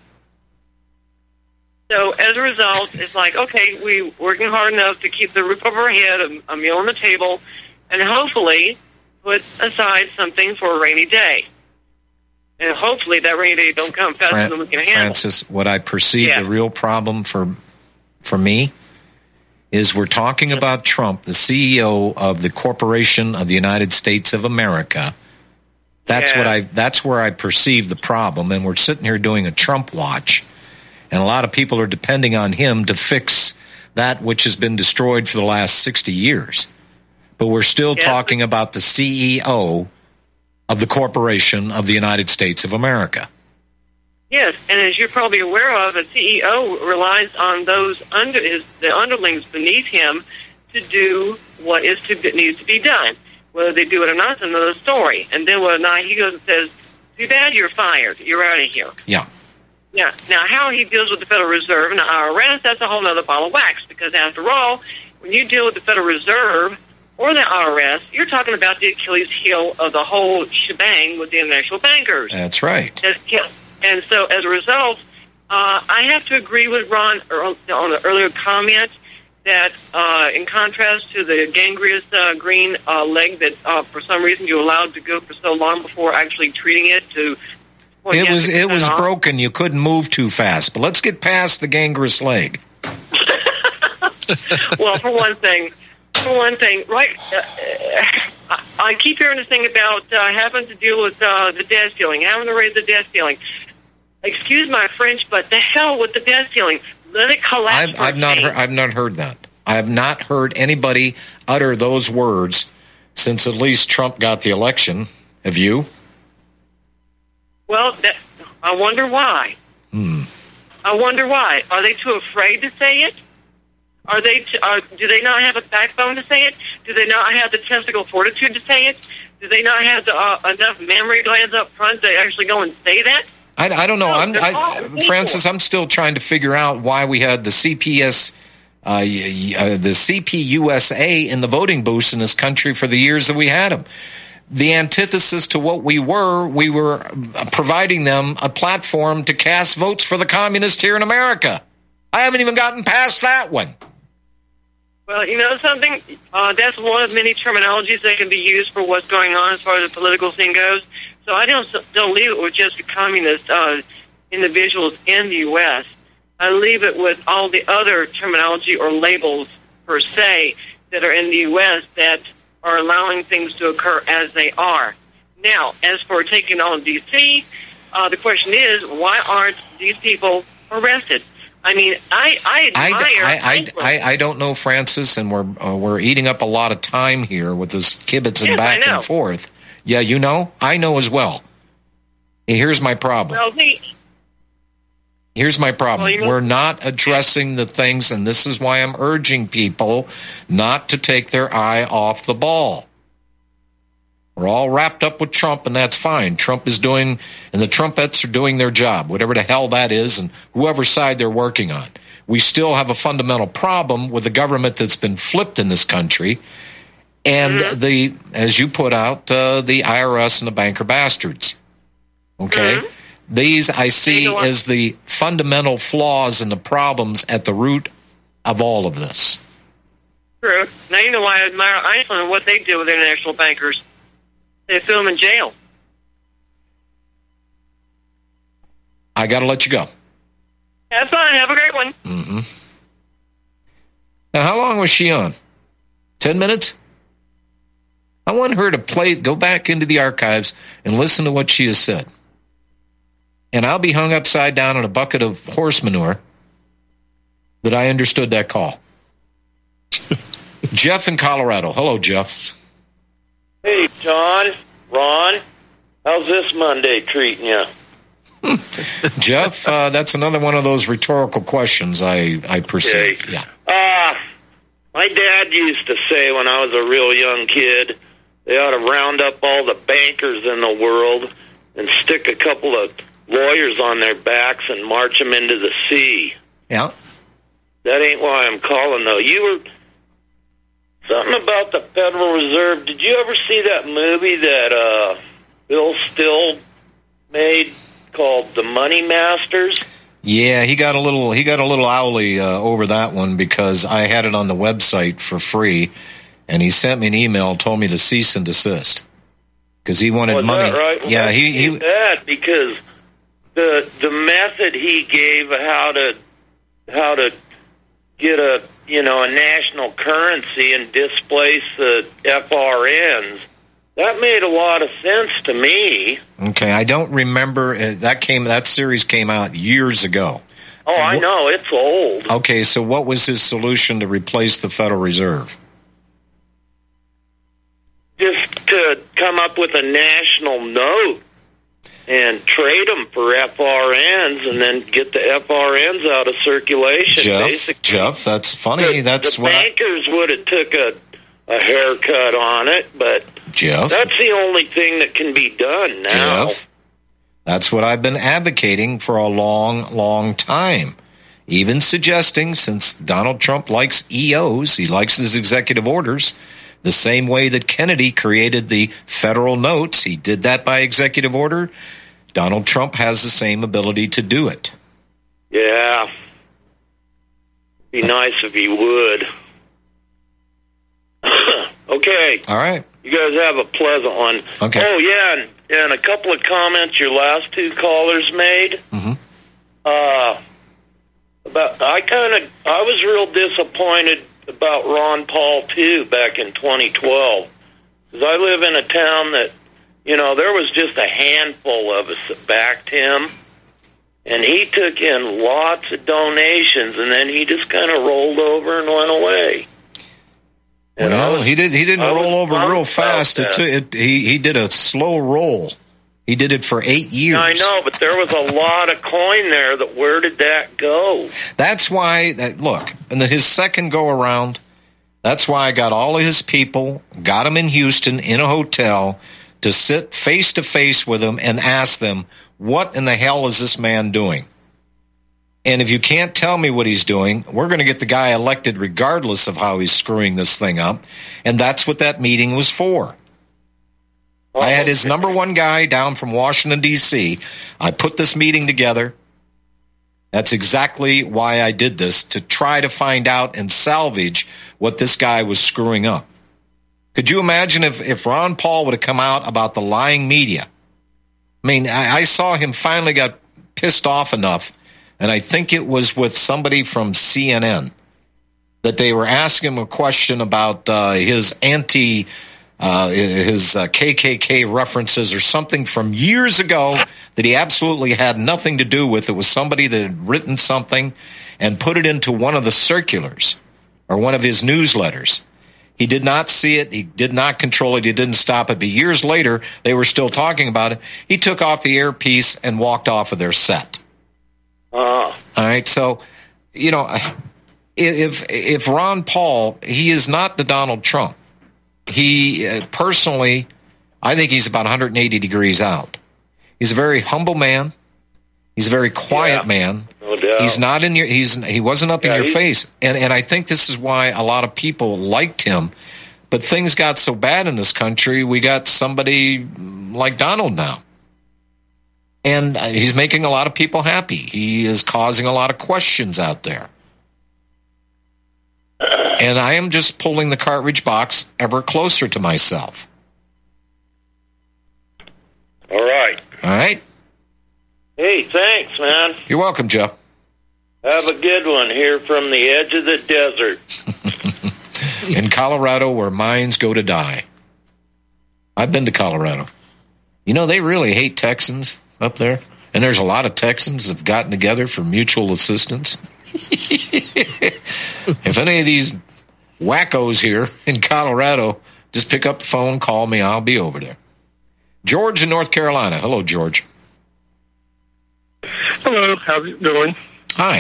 S6: So as a result, it's like, okay, we're working hard enough to keep the roof over our head, a, a meal on the table, and hopefully put aside something for a rainy day. And hopefully that rainy day don't come faster
S3: Fran-
S6: than we can handle.
S3: Francis, what I perceive
S6: yeah.
S3: the real problem for for me is we're talking about Trump, the C E O of the Corporation of the United States of America. That's
S6: yeah.
S3: what I. That's where I perceive the problem, and we're sitting here doing a Trump watch. And a lot of people are depending on him to fix that which has been destroyed for the last sixty years. But we're still yeah. talking about the C E O of the corporation of the United States of America.
S6: Yes, and as you're probably aware of, a C E O relies on those under his the underlings beneath him to do what is to needs to be done. Whether they do it or not is another story. And then whether or not he goes and says, "Too bad, you're fired. You're out of here."
S3: Yeah.
S6: Yeah. Now, how he deals with the Federal Reserve and the I R S, that's a whole other ball of wax. Because after all, when you deal with the Federal Reserve or the I R S, you're talking about the Achilles heel of the whole shebang with the international bankers.
S3: That's right.
S6: And so, as a result, uh, I have to agree with Ron on the earlier comment that, uh, in contrast to the gangrenous uh, green uh, leg that, uh, for some reason, you allowed to go for so long before actually treating it to.
S3: It was it was off. broken. You couldn't move too fast. But let's get past the gangrenous leg.
S6: Well, for one thing. For one thing, right, uh, I keep hearing this thing about uh, having to deal with uh, the debt ceiling, having to raise the debt ceiling. Excuse my French, but the hell with the debt ceiling. Let it collapse.
S3: I've, I've not heard, I've not heard that. I have not heard anybody utter those words since at least Trump got the election. Have you?
S6: Well, that, I wonder why.
S3: Hmm.
S6: I wonder why. Are they too afraid to say it? Are they? T- uh, do they not have a backbone to say it? Do they not have the testicle fortitude to say it? Do they not have the, uh, enough mammary glands up front to actually go and say that?
S3: I, I don't know.
S6: No,
S3: I'm, I, Francis, I'm still trying to figure out why we had the C P S, uh, uh, the C P U S A in the voting booths in this country for the years that we had them. The antithesis to what we were, we were providing them a platform to cast votes for the communists here in America. I haven't even gotten past that one.
S6: Well, you know something? Uh, that's one of many terminologies that can be used for what's going on as far as the political scene goes. So I don't don't leave it with just the communist uh, individuals in the U S. I leave it with all the other terminology or labels, per se, that are in the U S that are allowing things to occur as they are. Now, as for taking on D C, uh, the question is, why aren't these people arrested? I mean, I, I admire...
S3: I, I, I, I don't know, Francis, and we're uh, we're eating up a lot of time here with this kibitzing
S6: yes,
S3: back and forth. Yeah, you know? I know as well. Here's my problem.
S6: Well, they,
S3: Here's my problem.
S6: Well, you know,
S3: we're not addressing the things, and this is why I'm urging people not to take their eye off the ball. We're all wrapped up with Trump, and that's fine. Trump is doing, and the Trumpettes are doing their job, whatever the hell that is, and whoever side they're working on. We still have a fundamental problem with the government that's been flipped in this country, and mm-hmm. the, as you put out, uh, the I R S and the banker bastards. Okay? Mm-hmm. These I see you know as the fundamental flaws and the problems at the root of all of this.
S6: True. Now you know why I admire Iceland and what they do with international bankers. They threw them in jail.
S3: I got to let you go.
S6: Have fun. Have a great one.
S3: Mm-hmm. Now, how long was she on? Ten minutes? I want her to play, go back into the archives and listen to what she has said. And I'll be hung upside down in a bucket of horse manure that I understood that call. Jeff in Colorado. Hello, Jeff.
S17: Hey, John, Ron, how's this Monday treating you?
S3: Jeff, uh, that's another one of those rhetorical questions I, I perceive.
S17: Okay.
S3: Yeah.
S17: Uh, my dad used to say when I was a real young kid, they ought to round up all the bankers in the world and stick a couple of lawyers on their backs and march them into the sea.
S3: Yeah.
S17: That ain't why I'm calling, though. You were... Something about the Federal Reserve. Did you ever see that movie that uh, Bill Still made called The Money Masters?
S3: Yeah, he got a little he got a little owly uh, over that one because I had it on the website for free, and he sent me an email, told me to cease and desist because he wanted
S17: Was
S3: money.
S17: That right? Well,
S3: yeah, he, he
S17: that because the the method he gave how to how to get a you know, a national currency and displace the F R Ns. That made a lot of sense to me.
S3: Okay, I don't remember. Uh, that came. That series came out years ago.
S17: Oh, I know. It's old.
S3: Okay, so what was his solution to replace the Federal Reserve?
S17: Just to come up with a national note and trade them for F R Ns and then get the F R Ns out of circulation.
S3: Jeff,
S17: basically.
S3: Jeff, that's funny.
S17: The,
S3: that's
S17: the
S3: what
S17: bankers would have took a, a haircut on it, but
S3: Jeff,
S17: that's the only thing that can be done now.
S3: Jeff, that's what I've been advocating for a long, long time. Even suggesting, since Donald Trump likes E Os, he likes his executive orders, the same way that Kennedy created the federal notes, he did that by executive order. Donald Trump has the same ability to do it.
S17: Yeah. Be nice if he would. Okay.
S3: All right.
S17: You guys have a pleasant one.
S3: Okay.
S17: Oh, yeah, and, and a couple of comments your last two callers made.
S3: Mm-hmm.
S17: Uh, about I kind of I was real disappointed about Ron Paul too back in twenty twelve, because I live in a town that, you know, there was just a handful of us that backed him, and he took in lots of donations, and then he just kind of rolled over and went away. And
S3: well,
S17: was,
S3: he did. He didn't
S17: I
S3: roll over real fast. It, took, it, he he did a slow roll. He did it for eight years.
S17: I know, but there was a lot of coin there. That where did that go?
S3: That's why. That look, in the, his second go around, that's why I got all of his people, got him in Houston in a hotel to sit face to face with him and ask them, "What in the hell is this man doing?" And if you can't tell me what he's doing, we're going to get the guy elected regardless of how he's screwing this thing up. And that's what that meeting was for. Oh, I had his okay. number one guy down from Washington, D C I put this meeting together. That's exactly why I did this, to try to find out and salvage what this guy was screwing up. Could you imagine if, if Ron Paul would have come out about the lying media? I mean, I, I saw him finally got pissed off enough, and I think it was with somebody from C N N, that they were asking him a question about uh, his anti, uh, his uh, K K K references or something from years ago that he absolutely had nothing to do with. It was somebody that had written something and put it into one of the circulars or one of his newsletters. He did not see it. He did not control it. He didn't stop it. But years later, they were still talking about it. He took off the earpiece and walked off of their set.
S17: Uh.
S3: All right. So, you know, if if Ron Paul, he is not the Donald Trump. He uh, personally, I think he's about one hundred eighty degrees out. He's a very humble man. He's a very quiet
S17: yeah,
S3: man.
S17: No doubt.
S3: He's not in your. He's he wasn't up
S17: yeah,
S3: in your face, and and I think this is why a lot of people liked him. But things got so bad in this country, we got somebody like Donald now, and he's making a lot of people happy. He is causing a lot of questions out there, and I am just pulling the cartridge box ever closer to myself.
S17: All right.
S3: All right.
S17: Hey, thanks, man.
S3: You're welcome, Joe.
S17: Have a good one here from the edge of the desert.
S3: In Colorado, where minds go to die. I've been to Colorado. You know, they really hate Texans up there. And there's a lot of Texans that have gotten together for mutual assistance. If any of these wackos here in Colorado, just pick up the phone, call me, I'll be over there. George in North Carolina. Hello, George.
S18: Hello, how's it going?
S3: Hi.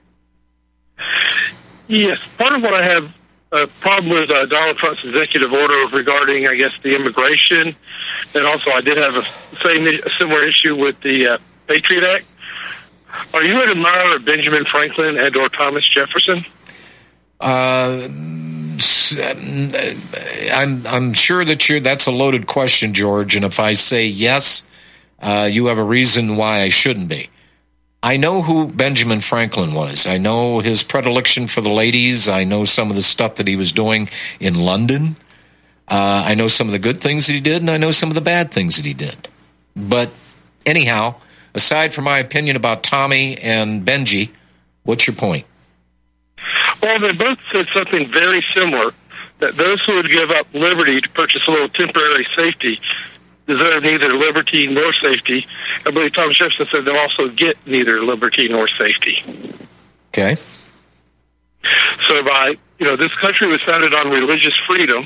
S18: Yes, part of what I have a problem with uh, Donald Trump's executive order regarding, I guess, the immigration, and also I did have a same a similar issue with the uh, Patriot Act. Are you an admirer of Benjamin Franklin and or Thomas Jefferson?
S3: Uh, I'm I'm sure that you're. That's a loaded question, George. And if I say yes, uh, you have a reason why I shouldn't be. I know who Benjamin Franklin was. I know his predilection for the ladies. I know some of the stuff that he was doing in London. Uh, I know some of the good things that he did, and I know some of the bad things that he did. But anyhow, aside from my opinion about Tommy and Benji, what's your point?
S18: Well, they both said something very similar, that those who would give up liberty to purchase a little temporary safety deserve neither liberty nor safety. I believe Thomas Jefferson said they'll also get neither liberty nor safety.
S3: Okay.
S18: So by, you know, this country was founded on religious freedom.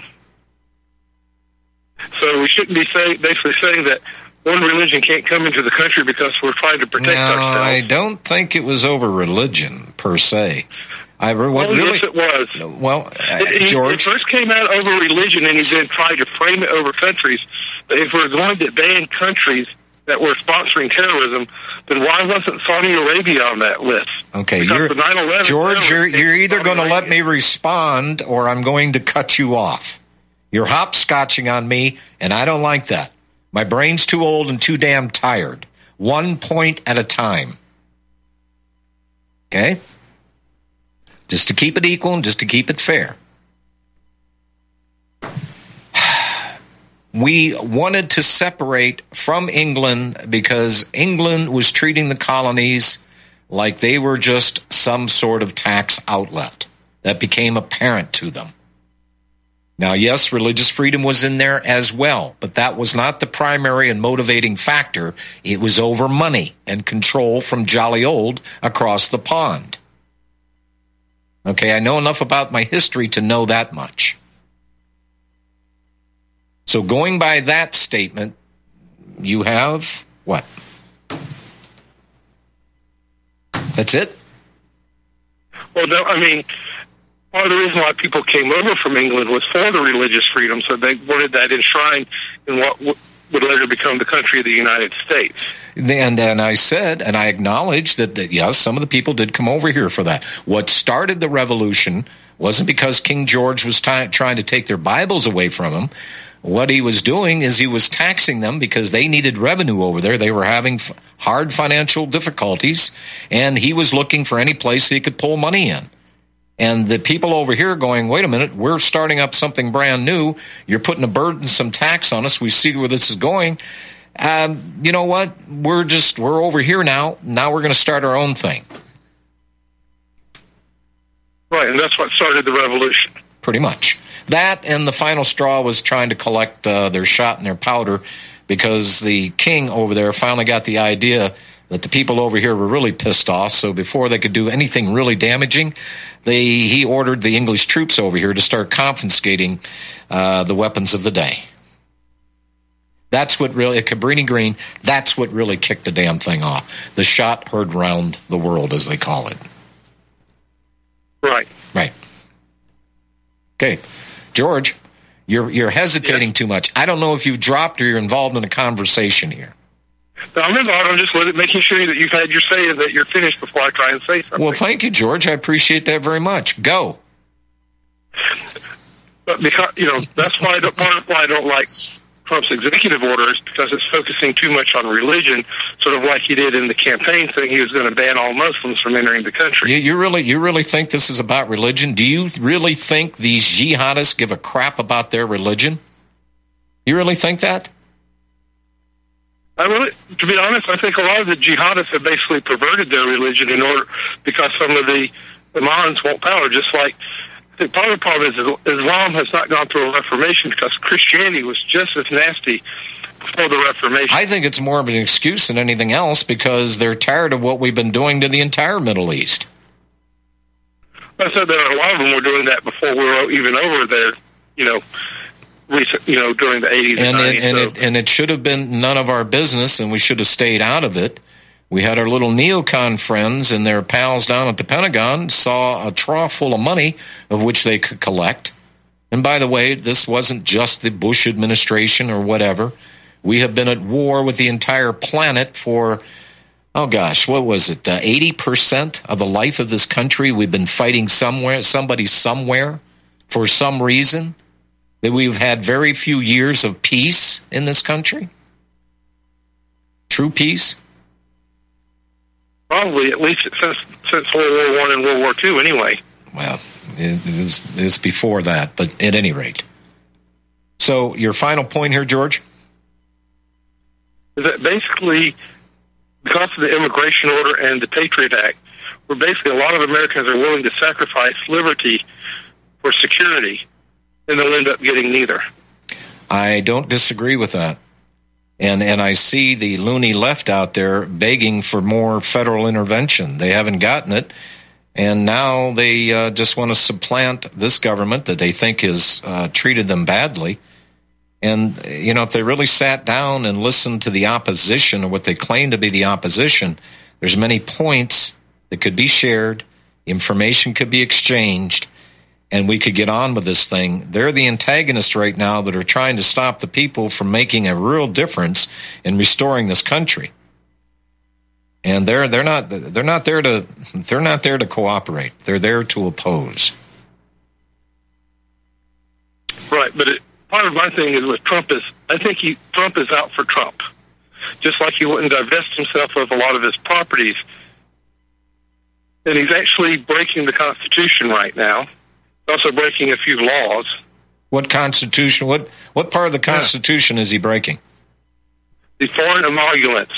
S18: So we shouldn't be say, basically saying that one religion can't come into the country because we're trying to protect
S3: no,
S18: ourselves.
S3: I don't think it was over religion, per se. I what
S18: oh,
S3: really,
S18: yes, it was.
S3: Well, uh,
S18: it, it,
S3: George...
S18: It first came out over religion, and he then tried to frame it over countries. But if we're going to ban countries that were sponsoring terrorism, then why wasn't Saudi Arabia on that list?
S3: Okay,
S18: because
S3: you're,
S18: the nine eleven
S3: George, you're, you're either going to
S18: Arabia.
S3: let me respond or I'm going to cut you off. You're hopscotching on me, and I don't like that. My brain's too old and too damn tired. One point at a time. Okay? Just to keep it equal and just to keep it fair. We wanted to separate from England because England was treating the colonies like they were just some sort of tax outlet. That became apparent to them. Now, yes, religious freedom was in there as well, but that was not the primary and motivating factor. It was over money and control from jolly old across the pond. Okay, I know enough about my history to know that much. So going by that statement, you have what? That's it?
S18: Well, no, I mean, part of the reason why people came over from England was for the religious freedom, so they wanted that enshrined in what w- would later become the country of the United States.
S3: And, and I said, and I acknowledge that, that, yes, some of the people did come over here for that. What started the revolution wasn't because King George was t- trying to take their Bibles away from them. What he was doing is he was taxing them because they needed revenue over there. They were having f- hard financial difficulties, and he was looking for any place he could pull money in. And the people over here going, wait a minute, we're starting up something brand new. You're putting a burdensome tax on us. We see where this is going. Um, you know what? We're just, we're over here now. Now we're going to start our own thing.
S18: Right, and that's what started the revolution.
S3: Pretty much. That and the final straw was trying to collect uh, their shot and their powder because the king over there finally got the idea that the people over here were really pissed off. So before they could do anything really damaging, they he ordered the English troops over here to start confiscating uh, the weapons of the day. That's what really, at Cabrini Green, that's what really kicked the damn thing off. The shot heard round the world, as they call it.
S18: Right.
S3: Right. Okay. George, you're you're hesitating yeah. too much. I don't know if you've dropped or you're involved in a conversation here.
S18: No, I'm involved. I'm just making sure that you've had your say and that you're finished before I try and say something.
S3: Well, thank you, George. I appreciate that very much. Go.
S18: But because, you know, that's why I don't, part of why I don't like Trump's executive orders, because it's focusing too much on religion, sort of like he did in the campaign, saying he was going to ban all Muslims from entering the country.
S3: You, you really, you really think this is about religion? Do you really think these jihadists give a crap about their religion? You really think that?
S18: I really, to be honest, I think a lot of the jihadists have basically perverted their religion in order because some of the imams want power, just like. I think part of the problem is Islam has not gone through a reformation because Christianity was just as nasty before the Reformation.
S3: I think it's more of an excuse than anything else because they're tired of what we've been doing to the entire Middle East.
S18: I said there are a lot of them were doing that before we were even over there, you know, recent, you know, during the eighties and,
S3: and
S18: nineties.
S3: It, and,
S18: so.
S3: it, and it should have been none of our business, and we should have stayed out of it. We had our little neocon friends and their pals down at the Pentagon saw a trough full of money of which they could collect. And by the way, this wasn't just the Bush administration or whatever. We have been at war with the entire planet for, oh gosh, what was it? Uh, eighty percent of the life of this country. We've been fighting somewhere, somebody somewhere for some reason. That we've had very few years of peace in this country. True peace.
S18: Probably at least since since World War One and World War Two, anyway.
S3: Well, it was, it was before that, but at any rate. So, your final point here, George?
S18: Is that basically, because of the immigration order and the Patriot Act, where basically a lot of Americans are willing to sacrifice liberty for security, and they'll end up getting neither.
S3: I don't disagree with that. And and I see the loony left out there begging for more federal intervention. They haven't gotten it, and now they uh, just want to supplant this government that they think has uh, treated them badly. And, you know, if they really sat down and listened to the opposition, or what they claim to be the opposition, there's many points that could be shared, information could be exchanged, and we could get on with this thing. They're the antagonists right now that are trying to stop the people from making a real difference in restoring this country. And they're they're not they're not there to they're not there to cooperate. They're there to oppose.
S18: Right, but it, part of my thing is with Trump is I think he Trump is out for Trump. Just like he wouldn't divest himself of a lot of his properties. And he's actually breaking the Constitution right now. Also breaking a few laws.
S3: What Constitution? What what part of the Constitution yeah. is he breaking?
S18: The foreign emoluments.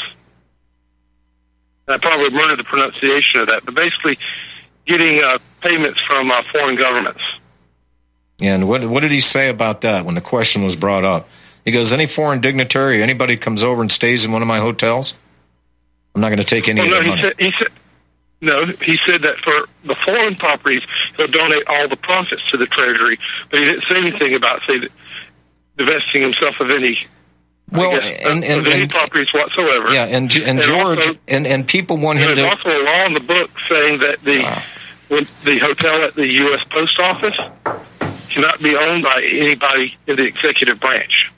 S18: I probably murdered the pronunciation of that, but basically getting uh, payments from uh, foreign governments.
S3: And what what did he say about that when the question was brought up? He goes, any foreign dignitary, anybody comes over and stays in one of my hotels, I'm not going to take any
S18: well,
S3: of
S18: no,
S3: their
S18: he
S3: money.
S18: Said, he said, no, he said that for the foreign properties, he'll donate all the profits to the Treasury, but he didn't say anything about, say, divesting himself of any,
S3: well,
S18: guess,
S3: and, and,
S18: of any
S3: and,
S18: properties whatsoever.
S3: Yeah, and and, and George,
S18: also,
S3: and, and people want him
S18: there's
S3: to...
S18: There's also a law in the book saying that the,
S3: wow.
S18: when the hotel at the U S Post Office cannot be owned by anybody in the executive branch.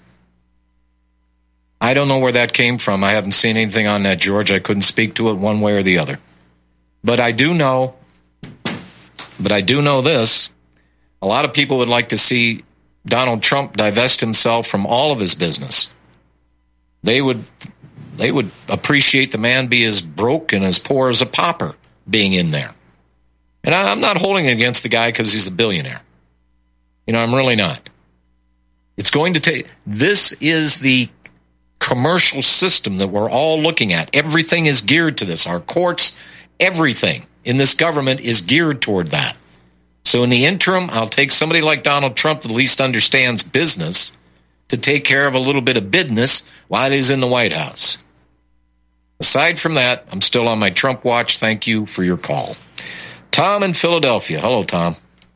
S3: I don't know where that came from. I haven't seen anything on that, George. I couldn't speak to it one way or the other. But I do know, but I do know this. A lot of people would like to see Donald Trump divest himself from all of his business. They would, they would appreciate the man be as broke and as poor as a pauper being in there. And I, I'm not holding it against the guy because he's a billionaire. You know, I'm really not. It's going to take, this is the commercial system that we're all looking at. Everything is geared to this. Our courts, everything in this government is geared toward that. So in the interim, I'll take somebody like Donald Trump that at least understands business to take care of a little bit of business while he's in the White House. Aside from that, I'm still on my Trump watch. Thank you for your call. Tom in Philadelphia. Hello, Tom.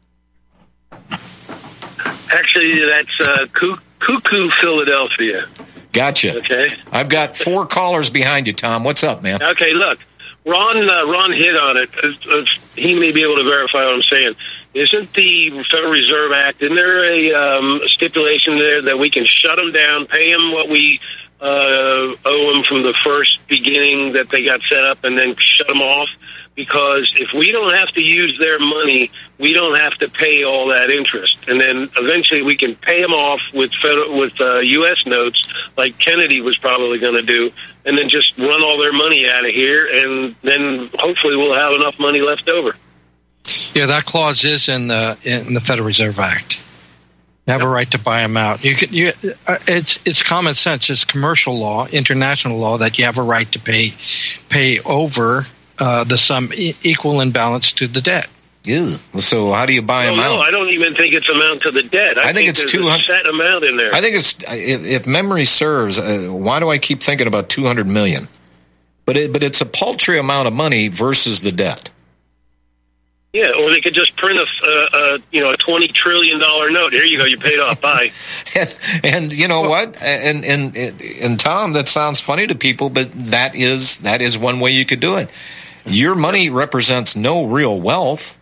S19: Actually, that's uh, Cuckoo, Philadelphia.
S3: Gotcha.
S19: Okay.
S3: I've got four callers behind you, Tom. What's up, man?
S19: Okay, look. Ron uh, Ron hit on it. Uh, uh, he may be able to verify what I'm saying. Isn't the Federal Reserve Act, isn't there a um, stipulation there that we can shut them down, pay them what we uh, owe them from the first beginning that they got set up, and then shut them off? Because if we don't have to use their money, we don't have to pay all that interest. And then eventually we can pay them off with federal, with uh, U S notes, like Kennedy was probably going to do, and then just run all their money out of here, and then hopefully we'll have enough money left over.
S5: Yeah, that clause is in the in the Federal Reserve Act. You have a right to buy them out. You can. You, uh, it's it's common sense. It's commercial law, international law, that you have a right to pay pay over Uh, the sum e- equal in balance to the debt.
S3: Yeah. So how do you buy
S19: well,
S3: them
S19: no,
S3: out?
S19: I don't even think it's amount to the debt. I,
S3: I think,
S19: think
S3: it's
S19: there's
S3: two hundred.
S19: A set amount in there.
S3: I think it's if, if memory serves. Uh, why do I keep thinking about two hundred million? But it, but it's a paltry amount of money versus the debt.
S19: Yeah, or they could just print a, uh, uh, you know, a twenty trillion dollar note. Here you go, you paid off. Bye.
S3: and, and you know well, what? And, and and Tom, that sounds funny to people, but that is that is one way you could do it. Your money represents no real wealth.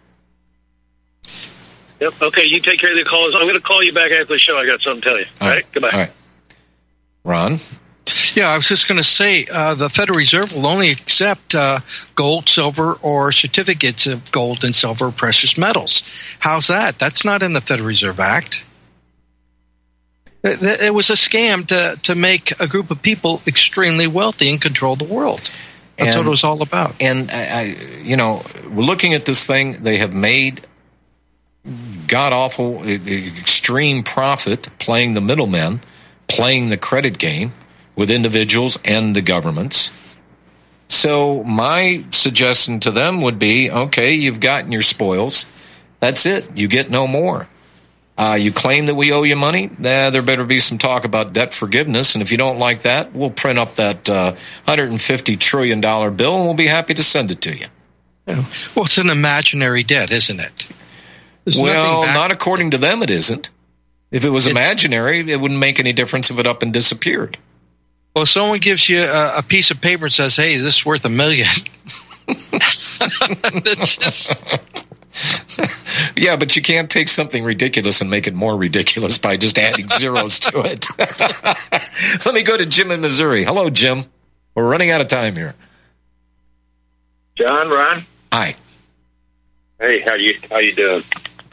S19: Yep. Okay, you take care of the calls. I'm going to call you back after the show. I got something to tell you. All, All right. right. Goodbye.
S3: All right. Ron?
S5: Yeah, I was just going to say uh, the Federal Reserve will only accept uh, gold, silver, or certificates of gold and silver precious metals. How's that? That's not in the Federal Reserve Act. It, it was a scam to, to make a group of people extremely wealthy and control the world. That's and, what it was all about.
S3: And, I, I, you know, looking at this thing, they have made god-awful, extreme profit playing the middlemen, playing the credit game with individuals and the governments. So my suggestion to them would be, okay, you've gotten your spoils. That's it. You get no more. Uh, you claim that we owe you money? Nah, there better be some talk about debt forgiveness. And if you don't like that, we'll print up that uh, one hundred fifty trillion dollars bill, and we'll be happy to send it to you.
S5: Yeah. Well, it's an imaginary debt, isn't it? There's
S3: well, not according to them, it isn't. If it was it's, imaginary, it wouldn't make any difference if it up and disappeared.
S5: Well, someone gives you a, a piece of paper and says, hey, this is worth a million. It's just...
S3: Yeah, but you can't take something ridiculous and make it more ridiculous by just adding zeros to it. Let me go to Jim in Missouri. Hello, Jim. We're running out of time here.
S20: John, Ron.
S3: Hi.
S20: Hey, how you how you doing?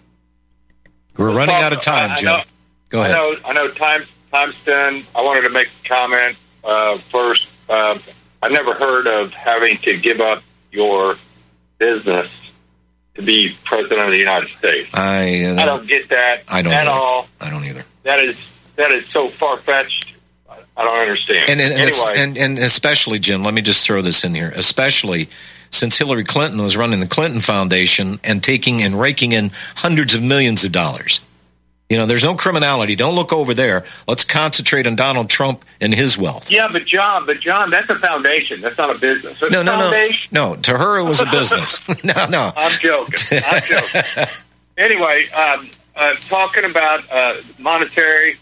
S3: We're
S20: well,
S3: running
S20: talk,
S3: out of time,
S20: I, I
S3: Jim.
S20: know,
S3: go ahead.
S20: I know. I know. Time time's done. I wanted to make a comment uh, first. Uh, I've never heard of having to give up your business to be president of the United States.
S3: I uh,
S20: I don't get that
S3: I don't
S20: at
S3: either.
S20: all.
S3: I don't either.
S20: That is that is so far fetched. I don't understand.
S3: And and,
S20: anyway,
S3: and and especially, Jim, let me just throw this in here. Especially since Hillary Clinton was running the Clinton Foundation and taking and raking in hundreds of millions of dollars. You know, there's no criminality. Don't look over there. Let's concentrate on Donald Trump and his wealth.
S20: Yeah, but John, but John, that's a foundation. That's not a business. That's
S3: no,
S20: a
S3: no,
S20: foundation.
S3: no, no. To her, it was a business. no, no.
S20: I'm joking. I'm joking. Anyway, um, uh, talking about uh, monetary,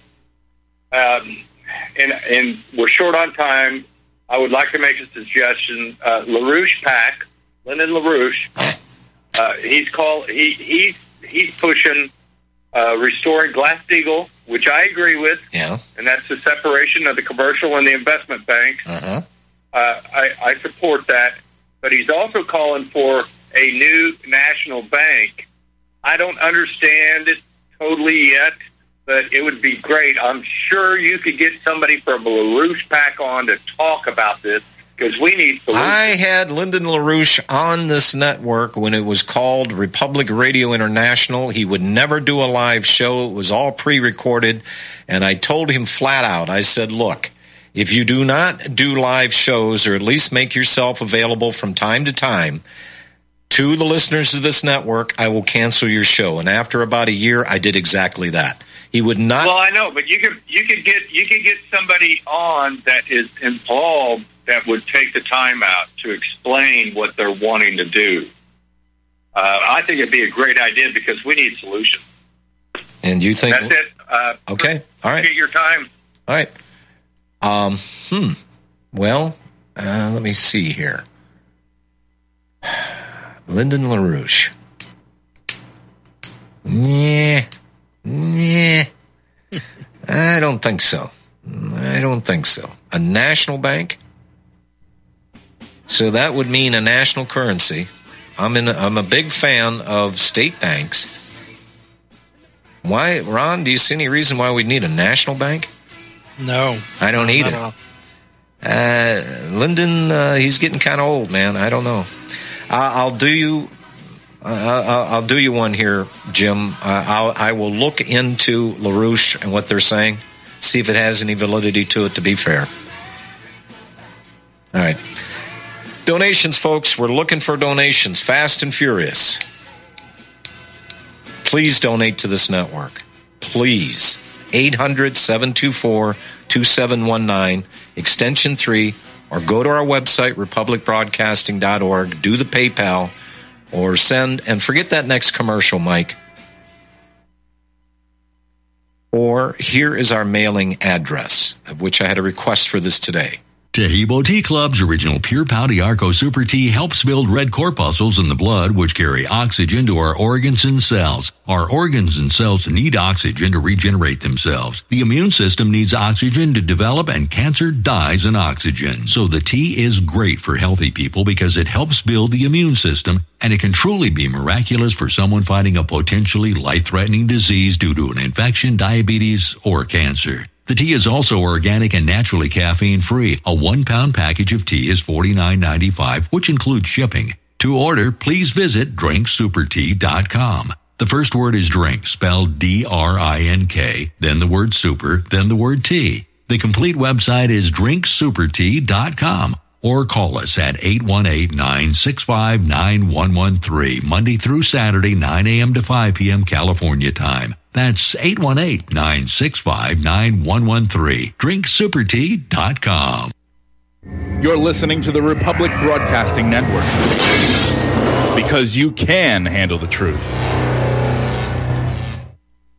S20: um, and, and we're short on time. I would like to make a suggestion. Uh, LaRouche PAC, Lyndon LaRouche, uh, he's called. He he's he's pushing. Uh, restoring Glass-Steagall, which I agree with,
S3: yeah,
S20: and that's the separation of the commercial and the investment banks.
S3: Uh-huh.
S20: Uh, I, I support that, but he's also calling for a new national bank. I don't understand it totally yet, but it would be great. I'm sure you could get somebody from LaRouche PAC on to talk about this, because we need solutions.
S3: I had Lyndon LaRouche on this network when it was called Republic Radio International. He would never do a live show. It was all pre-recorded. And I told him flat out, I said, look, if you do not do live shows, or at least make yourself available from time to time to the listeners of this network, I will cancel your show. And after about a year, I did exactly that. He would not.
S20: Well, I know, but you could you could get you could get somebody on that is involved that would take the time out to explain what they're wanting to do. Uh, I think it'd be a great idea because we need solutions.
S3: And you think
S20: that's it? Uh,
S3: okay, all right.
S20: Get your time.
S3: All right. Um. Hmm. Well, uh, let me see here. Lyndon LaRouche. Yeah. Yeah. I don't think so. I don't think so. A national bank? So that would mean a national currency. I'm in. A, I'm a big fan of state banks. Why, Ron? Do you see any reason why we need a national bank?
S5: No,
S3: I don't either. Uh, Lyndon, uh, he's getting kind of old, man. I don't know. Uh, I'll do you. Uh, I'll, I'll do you one here, Jim. Uh, I'll, I will look into LaRouche and what they're saying, see if it has any validity to it. To be fair. All right. Donations, folks. We're looking for donations, fast and furious. Please donate to this network. Please. eight hundred, seven two four, two seven one nine, extension three, or go to our website, republic broadcasting dot org, do the PayPal, or send, and forget that next commercial, Mike. Or here is our mailing address, of which I had a request for this today.
S21: Tahibo Tea Club's original Pure Pau D'Arco Super Tea helps build red corpuscles in the blood, which carry oxygen to our organs and cells. Our organs and cells need oxygen to regenerate themselves. The immune system needs oxygen to develop, and cancer dies in oxygen. So the tea is great for healthy people because it helps build the immune system, and it can truly be miraculous for someone fighting a potentially life-threatening disease due to an infection, diabetes, or cancer. The tea is also organic and naturally caffeine-free. A one-pound package of tea is forty-nine ninety-five, which includes shipping. To order, please visit drink super tea dot com. The first word is drink, spelled D R I N K, then the word super, then the word tea. The complete website is drink super tea dot com. Or call us at eight one eight, nine six five, nine one one three, Monday through Saturday, nine a.m. to five p.m. California time. That's eight one eight, nine six five, nine one one three. drink super tea dot com.
S2: You're listening to the Republic Broadcasting Network, because you can handle the truth.